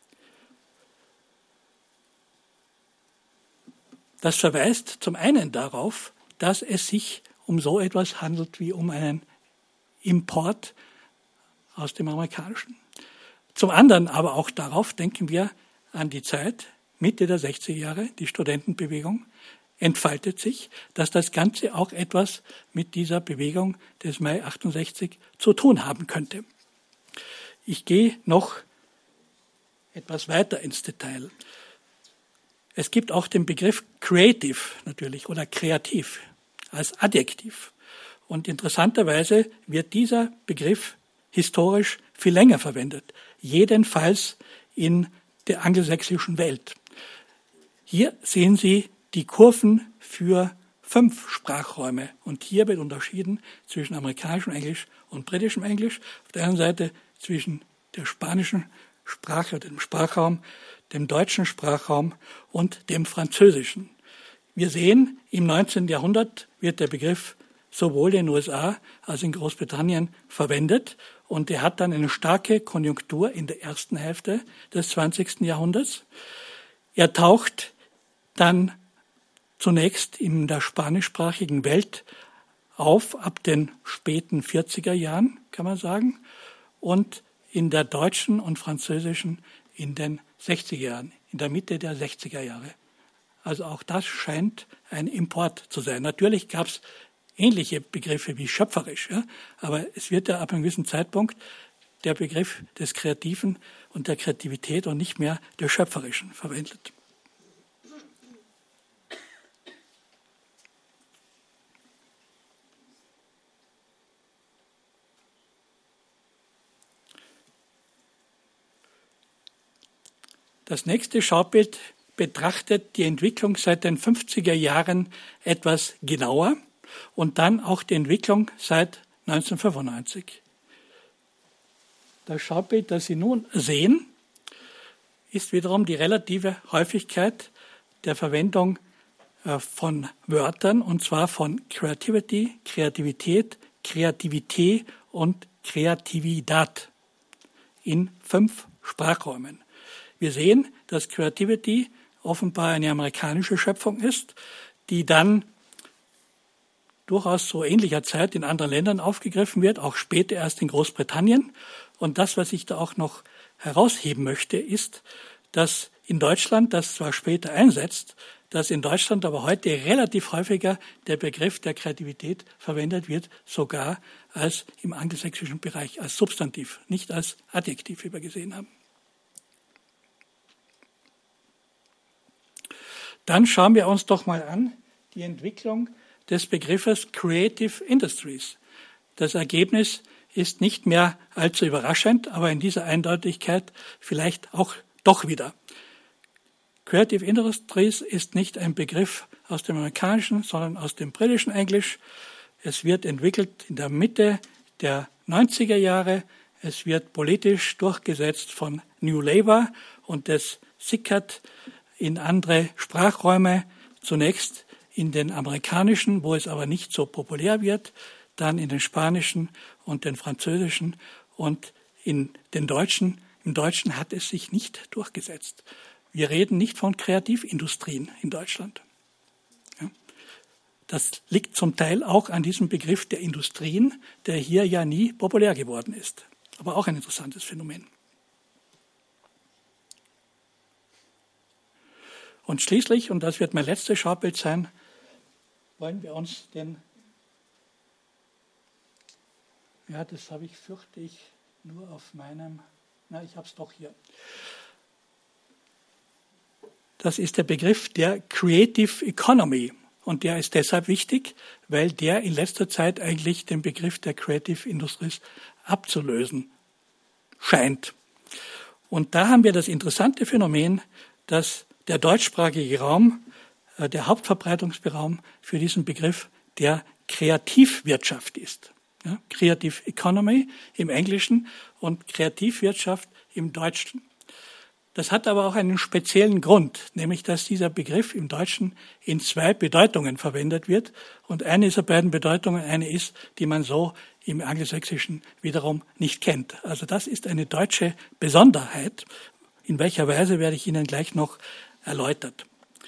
Das verweist zum einen darauf, dass es sich um so etwas handelt wie um einen Import aus dem Amerikanischen. Zum anderen aber auch darauf, denken wir an die Zeit, Mitte der 60er Jahre, die Studentenbewegung entfaltet sich, dass das Ganze auch etwas mit dieser Bewegung des Mai 68 zu tun haben könnte. Ich gehe noch etwas weiter ins Detail. Es gibt auch den Begriff creative natürlich oder kreativ als Adjektiv. Und interessanterweise wird dieser Begriff historisch viel länger verwendet, jedenfalls in der angelsächsischen Welt. Hier sehen Sie die Kurven für 5 Sprachräume und hier wird unterschieden zwischen amerikanischem Englisch und britischem Englisch. Auf der einen Seite zwischen der spanischen Sprache, dem Sprachraum, dem deutschen Sprachraum und dem französischen. Wir sehen, im 19. Jahrhundert wird der Begriff sowohl in den USA als in Großbritannien verwendet und er hat dann eine starke Konjunktur in der ersten Hälfte des 20. Jahrhunderts. Er taucht dann zunächst in der spanischsprachigen Welt auf, ab den späten 40er Jahren, kann man sagen, und in der deutschen und französischen in den 60er Jahren, in der Mitte der 60er Jahre Also auch das scheint ein Import zu sein. Natürlich gab es ähnliche Begriffe wie schöpferisch, ja, aber es wird ja ab einem gewissen Zeitpunkt der Begriff des Kreativen und der Kreativität und nicht mehr der Schöpferischen verwendet. Das nächste Schaubild betrachtet die Entwicklung seit den 50er Jahren etwas genauer und dann auch die Entwicklung seit 1995. Das Schaubild, das Sie nun sehen, ist wiederum die relative Häufigkeit der Verwendung von Wörtern, und zwar von Creativity, Kreativität, Kreativität und Kreatividad in 5 Sprachräumen. Wir sehen, dass Creativity offenbar eine amerikanische Schöpfung ist, die dann durchaus zu ähnlicher Zeit in anderen Ländern aufgegriffen wird, auch später erst in Großbritannien. Und das, was ich da auch noch herausheben möchte, ist, dass in Deutschland, das zwar später einsetzt, dass in Deutschland aber heute relativ häufiger der Begriff der Kreativität verwendet wird, sogar als im angelsächsischen Bereich, als Substantiv, nicht als Adjektiv, wie wir gesehen haben. Dann schauen wir uns doch mal an die Entwicklung des Begriffes Creative Industries. Das Ergebnis ist nicht mehr allzu überraschend, aber in dieser Eindeutigkeit vielleicht auch doch wieder. Creative Industries ist nicht ein Begriff aus dem amerikanischen, sondern aus dem britischen Englisch. Es wird entwickelt in der Mitte der 90er Jahre. Es wird politisch durchgesetzt von New Labour und es sickert in andere Sprachräume, zunächst in den amerikanischen, wo es aber nicht so populär wird, dann in den spanischen und den französischen und in den deutschen. Im Deutschen hat es sich nicht durchgesetzt. Wir reden nicht von Kreativindustrien in Deutschland. Ja. Das liegt zum Teil auch an diesem Begriff der Industrien, der hier ja nie populär geworden ist. Aber auch ein interessantes Phänomen. Und schließlich, und das wird mein letztes Schaubild sein, wollen wir uns das habe ich, fürchte ich, nur auf meinem, ich habe es doch hier. Das ist der Begriff der Creative Economy. Und der ist deshalb wichtig, weil der in letzter Zeit eigentlich den Begriff der Creative Industries abzulösen scheint. Und da haben wir das interessante Phänomen, dass der deutschsprachige Raum, der Hauptverbreitungsraum für diesen Begriff der Kreativwirtschaft ist. Ja, Creative Economy im Englischen und Kreativwirtschaft im Deutschen. Das hat aber auch einen speziellen Grund, nämlich dass dieser Begriff im Deutschen in 2 Bedeutungen verwendet wird. Und eine dieser beiden Bedeutungen, eine ist, die man so im Angelsächsischen wiederum nicht kennt. Also das ist eine deutsche Besonderheit. In welcher Weise werde ich Ihnen gleich noch erläutert.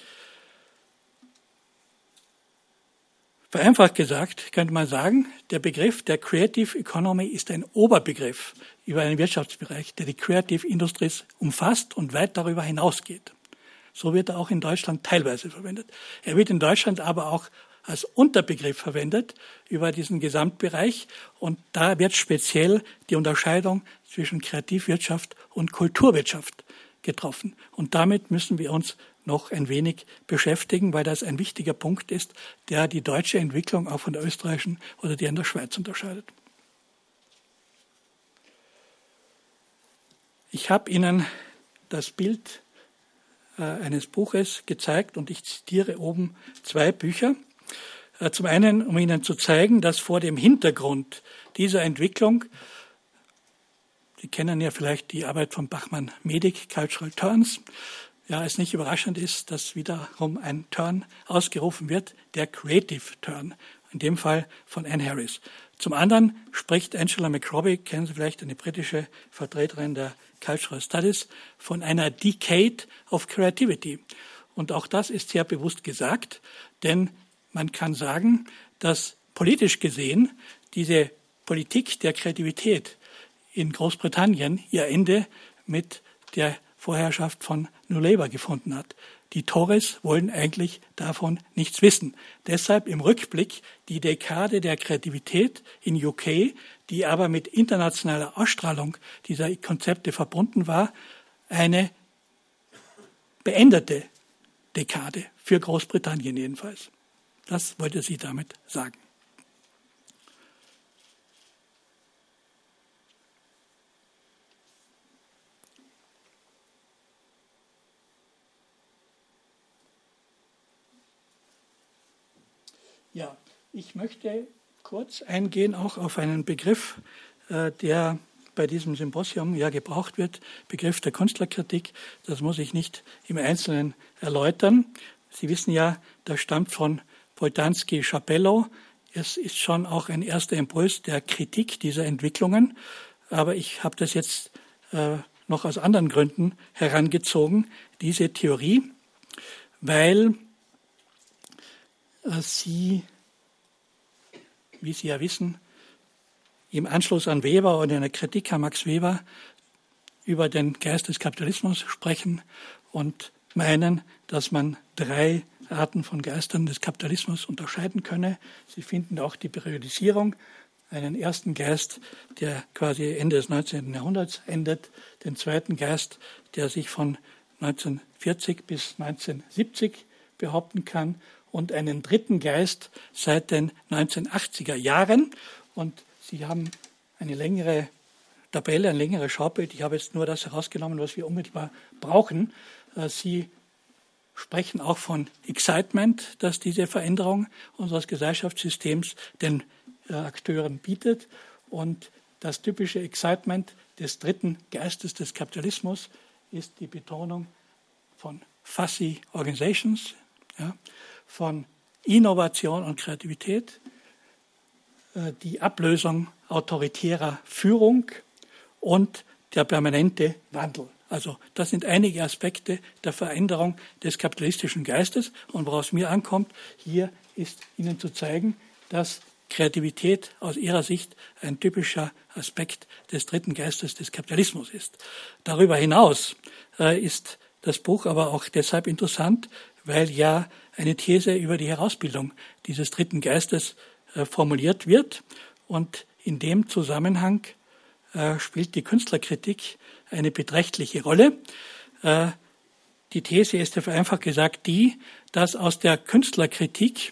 Vereinfacht gesagt könnte man sagen, der Begriff der Creative Economy ist ein Oberbegriff über einen Wirtschaftsbereich, der die Creative Industries umfasst und weit darüber hinausgeht. So wird er auch in Deutschland teilweise verwendet. Er wird in Deutschland aber auch als Unterbegriff verwendet über diesen Gesamtbereich und da wird speziell die Unterscheidung zwischen Kreativwirtschaft und Kulturwirtschaft getroffen. Und damit müssen wir uns noch ein wenig beschäftigen, weil das ein wichtiger Punkt ist, der die deutsche Entwicklung auch von der österreichischen oder der in der Schweiz unterscheidet. Ich habe Ihnen das Bild eines Buches gezeigt und ich zitiere oben 2 Bücher. Zum einen, um Ihnen zu zeigen, dass vor dem Hintergrund dieser Entwicklung, Sie kennen ja vielleicht die Arbeit von Bachmann-Medig, Cultural Turns, ja, es nicht überraschend ist, dass wiederum ein Turn ausgerufen wird, der Creative Turn, in dem Fall von Anne Harris. Zum anderen spricht Angela McRobbie, kennen Sie vielleicht, eine britische Vertreterin der Cultural Studies, von einer Decade of Creativity. Und auch das ist sehr bewusst gesagt, denn man kann sagen, dass politisch gesehen diese Politik der Kreativität in Großbritannien ihr Ende mit der Vorherrschaft von New Labour gefunden hat. die Tories wollen eigentlich davon nichts wissen. Deshalb im Rückblick die Dekade der Kreativität in UK, die aber mit internationaler Ausstrahlung dieser Konzepte verbunden war, eine beendete Dekade, für Großbritannien jedenfalls. Das wollte sie damit sagen. Ja, ich möchte kurz eingehen auch auf einen Begriff, der bei diesem Symposium ja gebraucht wird, Begriff der Künstlerkritik. Das muss ich nicht im Einzelnen erläutern. Sie wissen ja, das stammt von Boltanski-Chapello. Es ist schon auch ein erster Impuls der Kritik dieser Entwicklungen. Aber ich habe das jetzt noch aus anderen Gründen herangezogen, diese Theorie, weil sie, wie Sie ja wissen, im Anschluss an Weber und in der Kritik an Max Weber über den Geist des Kapitalismus sprechen und meinen, dass man 3 Arten von Geistern des Kapitalismus unterscheiden könne. Sie finden auch die Periodisierung, einen ersten Geist, der quasi Ende des 19. Jahrhunderts endet, den zweiten Geist, der sich von 1940 bis 1970 behaupten kann, und einen dritten Geist seit den 1980er Jahren. Und Sie haben eine längere Tabelle, ein längeres Schaubild. Ich habe jetzt nur das herausgenommen, was wir unmittelbar brauchen. Sie sprechen auch von Excitement, das diese Veränderung unseres Gesellschaftssystems den Akteuren bietet. Und das typische Excitement des dritten Geistes des Kapitalismus ist die Betonung von fussy organizations, ja, von Innovation und Kreativität, die Ablösung autoritärer Führung und der permanente Wandel. Also das sind einige Aspekte der Veränderung des kapitalistischen Geistes. Und woraus mir ankommt, hier ist Ihnen zu zeigen, dass Kreativität aus Ihrer Sicht ein typischer Aspekt des dritten Geistes des Kapitalismus ist. Darüber hinaus ist das Buch aber auch deshalb interessant, weil ja eine These über die Herausbildung dieses dritten Geistes formuliert wird. Und in dem Zusammenhang spielt die Künstlerkritik eine beträchtliche Rolle. Die These ist ja vereinfacht gesagt die, dass aus der Künstlerkritik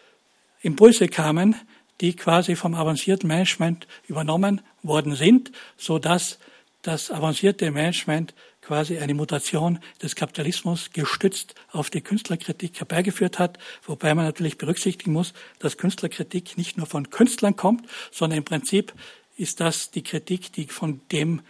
Impulse kamen, die quasi vom avancierten Management übernommen worden sind, sodass das avancierte Management quasi eine Mutation des Kapitalismus gestützt auf die Künstlerkritik herbeigeführt hat, wobei man natürlich berücksichtigen muss, dass Künstlerkritik nicht nur von Künstlern kommt, sondern im Prinzip ist das die Kritik, die von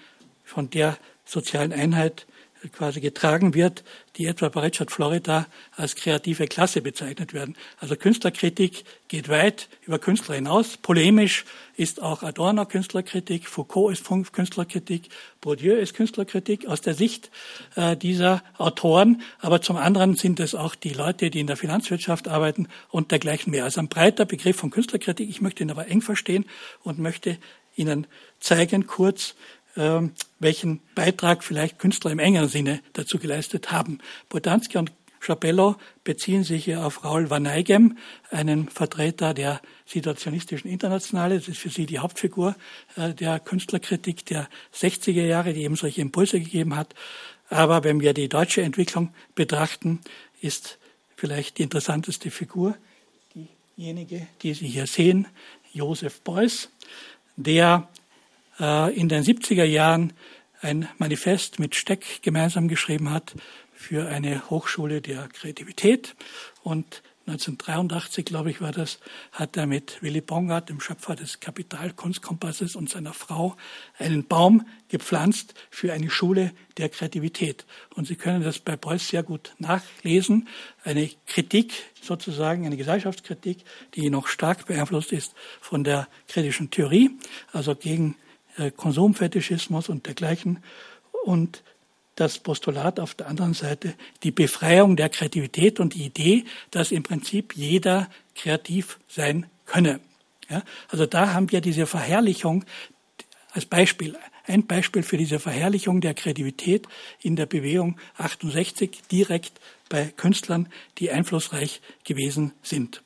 der sozialen Einheit quasi getragen wird, die etwa bei Richard Florida als kreative Klasse bezeichnet werden. Also Künstlerkritik geht weit über Künstler hinaus. Polemisch ist auch Adorno Künstlerkritik, Foucault ist Künstlerkritik, Bourdieu ist Künstlerkritik aus der Sicht dieser Autoren. Aber zum anderen sind es auch die Leute, die in der Finanzwirtschaft arbeiten und dergleichen mehr. Also ein breiter Begriff von Künstlerkritik. Ich möchte ihn aber eng verstehen und möchte Ihnen zeigen kurz, welchen Beitrag vielleicht Künstler im engeren Sinne dazu geleistet haben. Boltanski und Chapello beziehen sich hier auf Raoul van Neigem, einen Vertreter der situationistischen Internationale. Das ist für sie die Hauptfigur der Künstlerkritik der 60er Jahre, die eben solche Impulse gegeben hat. Aber wenn wir die deutsche Entwicklung betrachten, ist vielleicht die interessanteste Figur diejenige, die Sie hier sehen, Joseph Beuys, der in den 70er Jahren ein Manifest mit Steck gemeinsam geschrieben hat für eine Hochschule der Kreativität. Und 1983, glaube ich, war das, hat er mit Willy Bongard, dem Schöpfer des Kapital-Kunstkompasses, und seiner Frau einen Baum gepflanzt für eine Schule der Kreativität. Und Sie können das bei Beuys sehr gut nachlesen. Eine Kritik sozusagen, eine Gesellschaftskritik, die noch stark beeinflusst ist von der kritischen Theorie, also gegen Konsumfetischismus und dergleichen, und das Postulat auf der anderen Seite, die Befreiung der Kreativität und die Idee, dass im Prinzip jeder kreativ sein könne. Ja, also da haben wir diese Verherrlichung als Beispiel ein Beispiel für diese Verherrlichung der Kreativität in der Bewegung 68 direkt bei Künstlern, die einflussreich gewesen sind.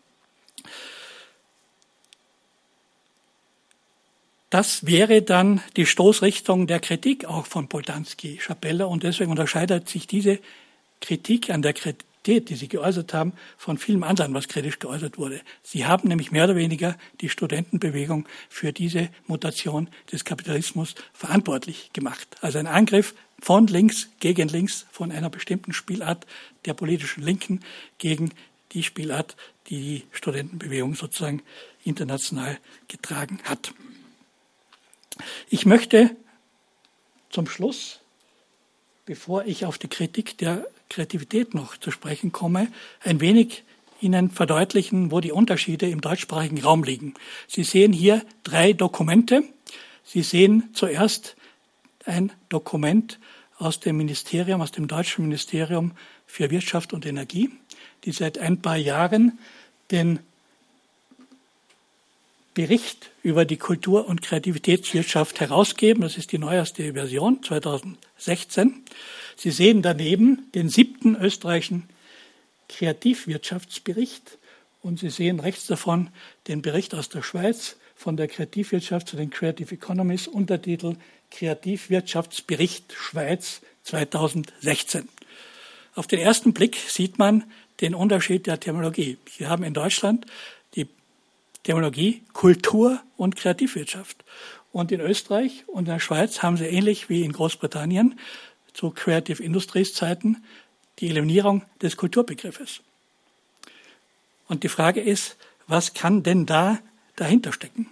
Das wäre dann die Stoßrichtung der Kritik auch von Boltanski, Chapelle, und deswegen unterscheidet sich diese Kritik an der Kreativität, die Sie geäußert haben, von vielem anderen, was kritisch geäußert wurde. Sie haben nämlich mehr oder weniger die Studentenbewegung für diese Mutation des Kapitalismus verantwortlich gemacht. Also ein Angriff von links gegen links, von einer bestimmten Spielart der politischen Linken gegen die Spielart, die die Studentenbewegung sozusagen international getragen hat. Ich möchte zum Schluss, bevor ich auf die Kritik der Kreativität noch zu sprechen komme, ein wenig Ihnen verdeutlichen, wo die Unterschiede im deutschsprachigen Raum liegen. Sie sehen hier 3 Dokumente. Sie sehen zuerst ein Dokument aus dem Ministerium, aus dem Deutschen Ministerium für Wirtschaft und Energie, die seit ein paar Jahren den Bericht über die Kultur- und Kreativitätswirtschaft herausgeben. Das ist die neueste Version, 2016. Sie sehen daneben den 7. österreichischen Kreativwirtschaftsbericht und Sie sehen rechts davon den Bericht aus der Schweiz von der Kreativwirtschaft zu den Creative Economies, Untertitel Kreativwirtschaftsbericht Schweiz 2016. Auf den ersten Blick sieht man den Unterschied der Terminologie. Wir haben in Deutschland die Terminologie Kultur- und Kreativwirtschaft. Und in Österreich und in der Schweiz haben sie ähnlich wie in Großbritannien zu Creative Industries Zeiten die Eliminierung des Kulturbegriffes. Und die Frage ist, was kann denn da dahinter stecken?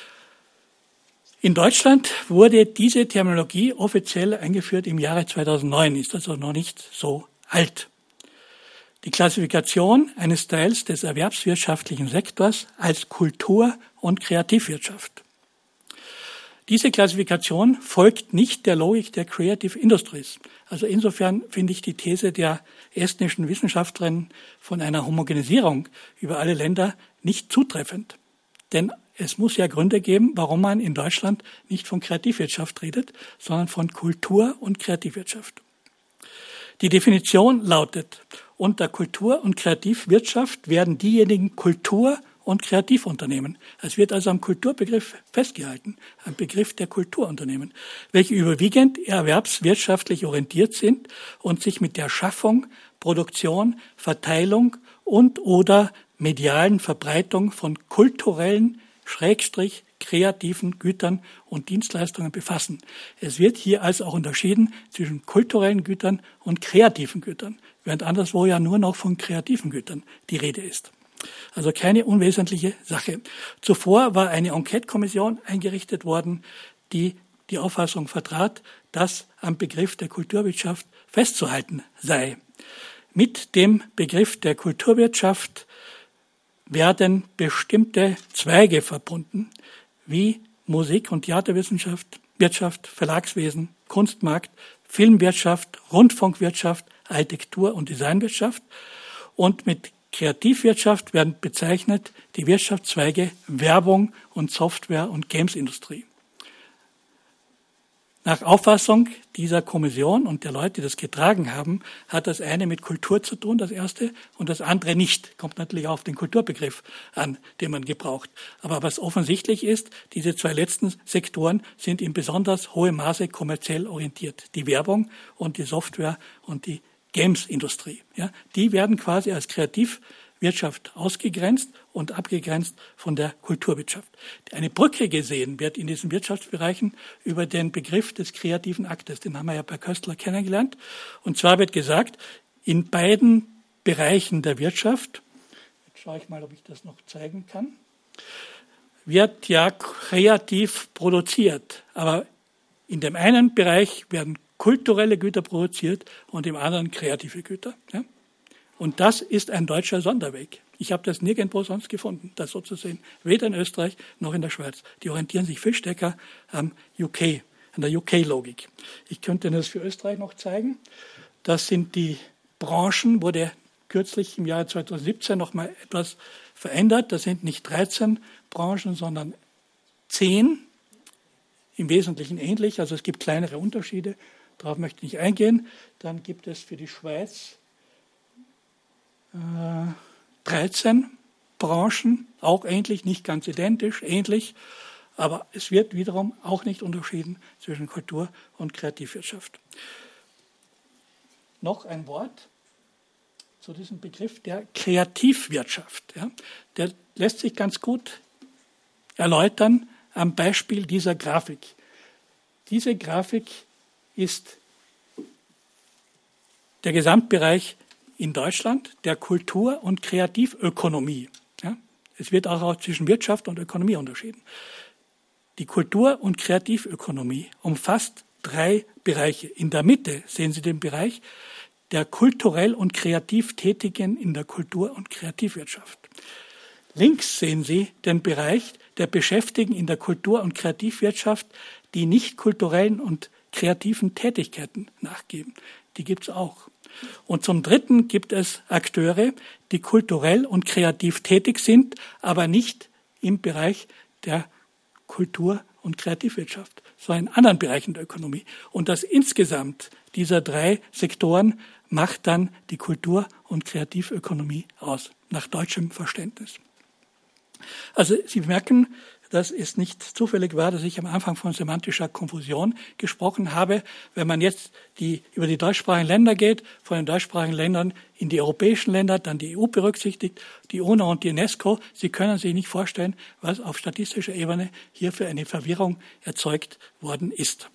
In Deutschland wurde diese Terminologie offiziell eingeführt im Jahre 2009, ist also noch nicht so alt. Die Klassifikation eines Teils des erwerbswirtschaftlichen Sektors als Kultur- und Kreativwirtschaft. Diese Klassifikation folgt nicht der Logik der Creative Industries. Also insofern finde ich die These der estnischen Wissenschaftlerin von einer Homogenisierung über alle Länder nicht zutreffend. Denn es muss ja Gründe geben, warum man in Deutschland nicht von Kreativwirtschaft redet, sondern von Kultur- und Kreativwirtschaft. Die Definition lautet: Unter Kultur- und Kreativwirtschaft werden diejenigen Kultur- und Kreativunternehmen. Es wird also am Kulturbegriff festgehalten, am Begriff der Kulturunternehmen, welche überwiegend erwerbswirtschaftlich orientiert sind und sich mit der Schaffung, Produktion, Verteilung und oder medialen Verbreitung von kulturellen, kreativen Gütern und Dienstleistungen befassen. Es wird hier also auch unterschieden zwischen kulturellen Gütern und kreativen Gütern, während anderswo ja nur noch von kreativen Gütern die Rede ist. Also keine unwesentliche Sache. Zuvor war eine Enquete-Kommission eingerichtet worden, die die Auffassung vertrat, dass am Begriff der Kulturwirtschaft festzuhalten sei. Mit dem Begriff der Kulturwirtschaft werden bestimmte Zweige verbunden, wie Musik- und Theaterwissenschaft, Wirtschaft, Verlagswesen, Kunstmarkt, Filmwirtschaft, Rundfunkwirtschaft, Architektur- und Designwirtschaft. Und mit Kreativwirtschaft werden bezeichnet die Wirtschaftszweige Werbung und Software- und Gamesindustrie. Nach Auffassung dieser Kommission und der Leute, die das getragen haben, hat das eine mit Kultur zu tun, das erste, und das andere nicht. Kommt natürlich auf den Kulturbegriff an, den man gebraucht. Aber was offensichtlich ist, diese 2 letzten Sektoren sind in besonders hohem Maße kommerziell orientiert. Die Werbung und die Software und die Games-Industrie. Ja, die werden quasi als Kreativwirtschaft ausgegrenzt und abgegrenzt von der Kulturwirtschaft. Eine Brücke gesehen wird in diesen Wirtschaftsbereichen über den Begriff des kreativen Aktes. Den haben wir ja bei Köstler kennengelernt. Und zwar wird gesagt, in beiden Bereichen der Wirtschaft, jetzt schaue ich mal, ob ich das noch zeigen kann, wird ja kreativ produziert. Aber in dem einen Bereich werden kulturelle Güter produziert und im anderen kreative Güter. Ja? Und das ist ein deutscher Sonderweg. Ich habe das nirgendwo sonst gefunden, das so zu sehen. Weder in Österreich noch in der Schweiz. Die orientieren sich viel stärker am UK, an der UK-Logik. Ich könnte Ihnen das für Österreich noch zeigen. Das sind die Branchen, wurde kürzlich im Jahre 2017 noch mal etwas verändert. Das sind nicht 13 Branchen, sondern 10. im Wesentlichen ähnlich, also es gibt kleinere Unterschiede, darauf möchte ich nicht eingehen. Dann gibt es für die Schweiz 13 Branchen, auch ähnlich, nicht ganz identisch, ähnlich, aber es wird wiederum auch nicht unterschieden zwischen Kultur- und Kreativwirtschaft. Noch ein Wort zu diesem Begriff der Kreativwirtschaft. Ja, der lässt sich ganz gut erläutern am Beispiel dieser Grafik. Diese Grafik ist der Gesamtbereich in Deutschland der Kultur- und Kreativökonomie. Ja, es wird auch zwischen Wirtschaft und Ökonomie unterschieden. Die Kultur- und Kreativökonomie umfasst 3 Bereiche. In der Mitte sehen Sie den Bereich der kulturell und kreativ Tätigen in der Kultur- und Kreativwirtschaft. Links sehen Sie den Bereich der Beschäftigten in der Kultur- und Kreativwirtschaft, die nicht kulturellen und kreativen Tätigkeiten nachgeben. Die gibt es auch. Und zum Dritten gibt es Akteure, die kulturell und kreativ tätig sind, aber nicht im Bereich der Kultur- und Kreativwirtschaft, sondern in anderen Bereichen der Ökonomie. Und das insgesamt dieser 3 Sektoren macht dann die Kultur- und Kreativökonomie aus, nach deutschem Verständnis. Also Sie merken, dass es nicht zufällig war, dass ich am Anfang von semantischer Konfusion gesprochen habe. Wenn man jetzt über die deutschsprachigen Länder geht, von den deutschsprachigen Ländern in die europäischen Länder, dann die EU berücksichtigt, die UNO und die UNESCO, Sie können sich nicht vorstellen, was auf statistischer Ebene hier für eine Verwirrung erzeugt worden ist.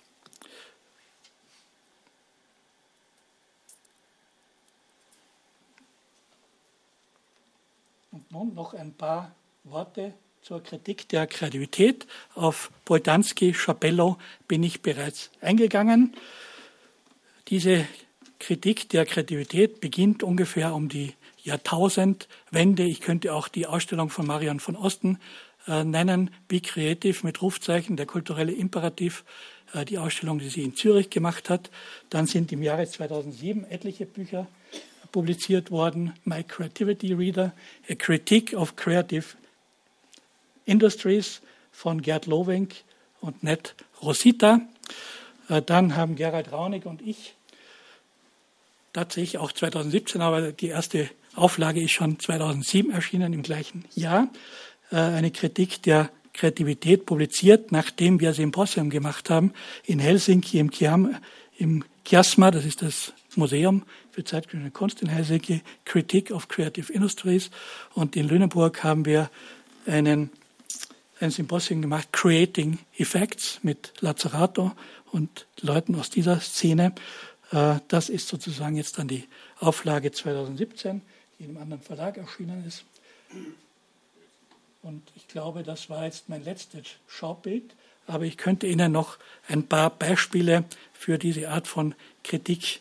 Und nun noch ein paar Worte zur Kritik der Kreativität. Auf Boltanski, Schiapello bin ich bereits eingegangen. Diese Kritik der Kreativität beginnt ungefähr um die Jahrtausendwende. Ich könnte auch die Ausstellung von Marion von Osten nennen, Be Creative mit Rufzeichen, der kulturelle Imperativ, die Ausstellung, die sie in Zürich gemacht hat. Dann sind im Jahre 2007 etliche Bücher publiziert worden. My Creativity Reader, A Critique of Creative Industries von Gerd Lovink und Ned Rosita. Dann haben Gerald Raunig und ich, tatsächlich auch 2017, aber die erste Auflage ist schon 2007 erschienen, im gleichen Jahr, eine Kritik der Kreativität publiziert, nachdem wir Symposium gemacht haben in Helsinki im Kiasma, das ist das Museum für zeitgenössische Kunst in Helsinki, Critique of Creative Industries, und in Lüneburg haben wir ein Symposium gemacht, Creating Effects, mit Lazzarato und Leuten aus dieser Szene. Das ist sozusagen jetzt dann die Auflage 2017, die in einem anderen Verlag erschienen ist. Und ich glaube, das war jetzt mein letztes Schaubild, aber ich könnte Ihnen noch ein paar Beispiele für diese Art von Kritik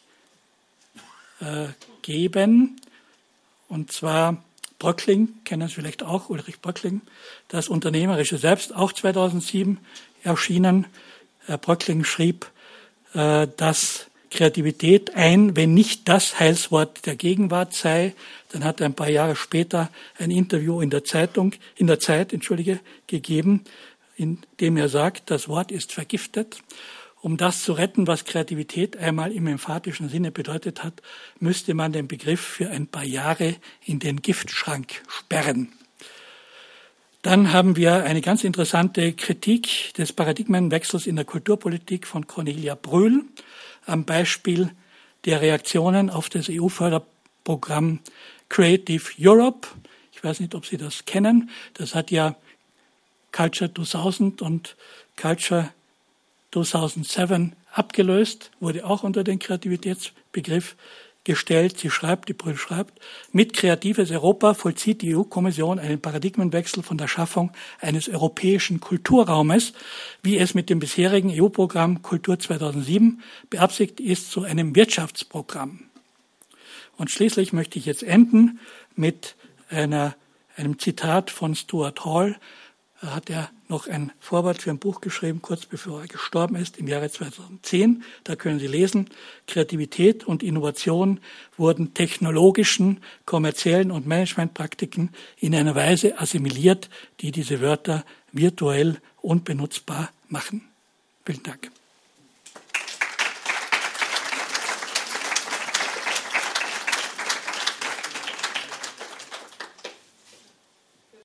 geben. Und zwar Bröckling, kennen Sie vielleicht auch, Ulrich Bröckling, das Unternehmerische Selbst, auch 2007 erschienen. Bröckling schrieb, dass Kreativität wenn nicht das Heilswort der Gegenwart sei. Dann hat er ein paar Jahre später ein Interview in der Zeit gegeben, in dem er sagt, das Wort ist vergiftet. Um das zu retten, was Kreativität einmal im emphatischen Sinne bedeutet hat, müsste man den Begriff für ein paar Jahre in den Giftschrank sperren. Dann haben wir eine ganz interessante Kritik des Paradigmenwechsels in der Kulturpolitik von Cornelia Brühl am Beispiel der Reaktionen auf das EU-Förderprogramm Creative Europe. Ich weiß nicht, ob Sie das kennen. Das hat ja Culture 2000 und Culture 2007 abgelöst, wurde auch unter den Kreativitätsbegriff gestellt. Die Brühl schreibt, mit Kreatives Europa vollzieht die EU-Kommission einen Paradigmenwechsel von der Schaffung eines europäischen Kulturraumes, wie es mit dem bisherigen EU-Programm Kultur 2007 beabsichtigt ist, zu einem Wirtschaftsprogramm. Und schließlich möchte ich jetzt enden mit einem Zitat von Stuart Hall. Da hat er noch ein Vorwort für ein Buch geschrieben, kurz bevor er gestorben ist, im Jahre 2010. Da können Sie lesen, Kreativität und Innovation wurden technologischen, kommerziellen und Managementpraktiken in einer Weise assimiliert, die diese Wörter virtuell unbenutzbar machen. Vielen Dank.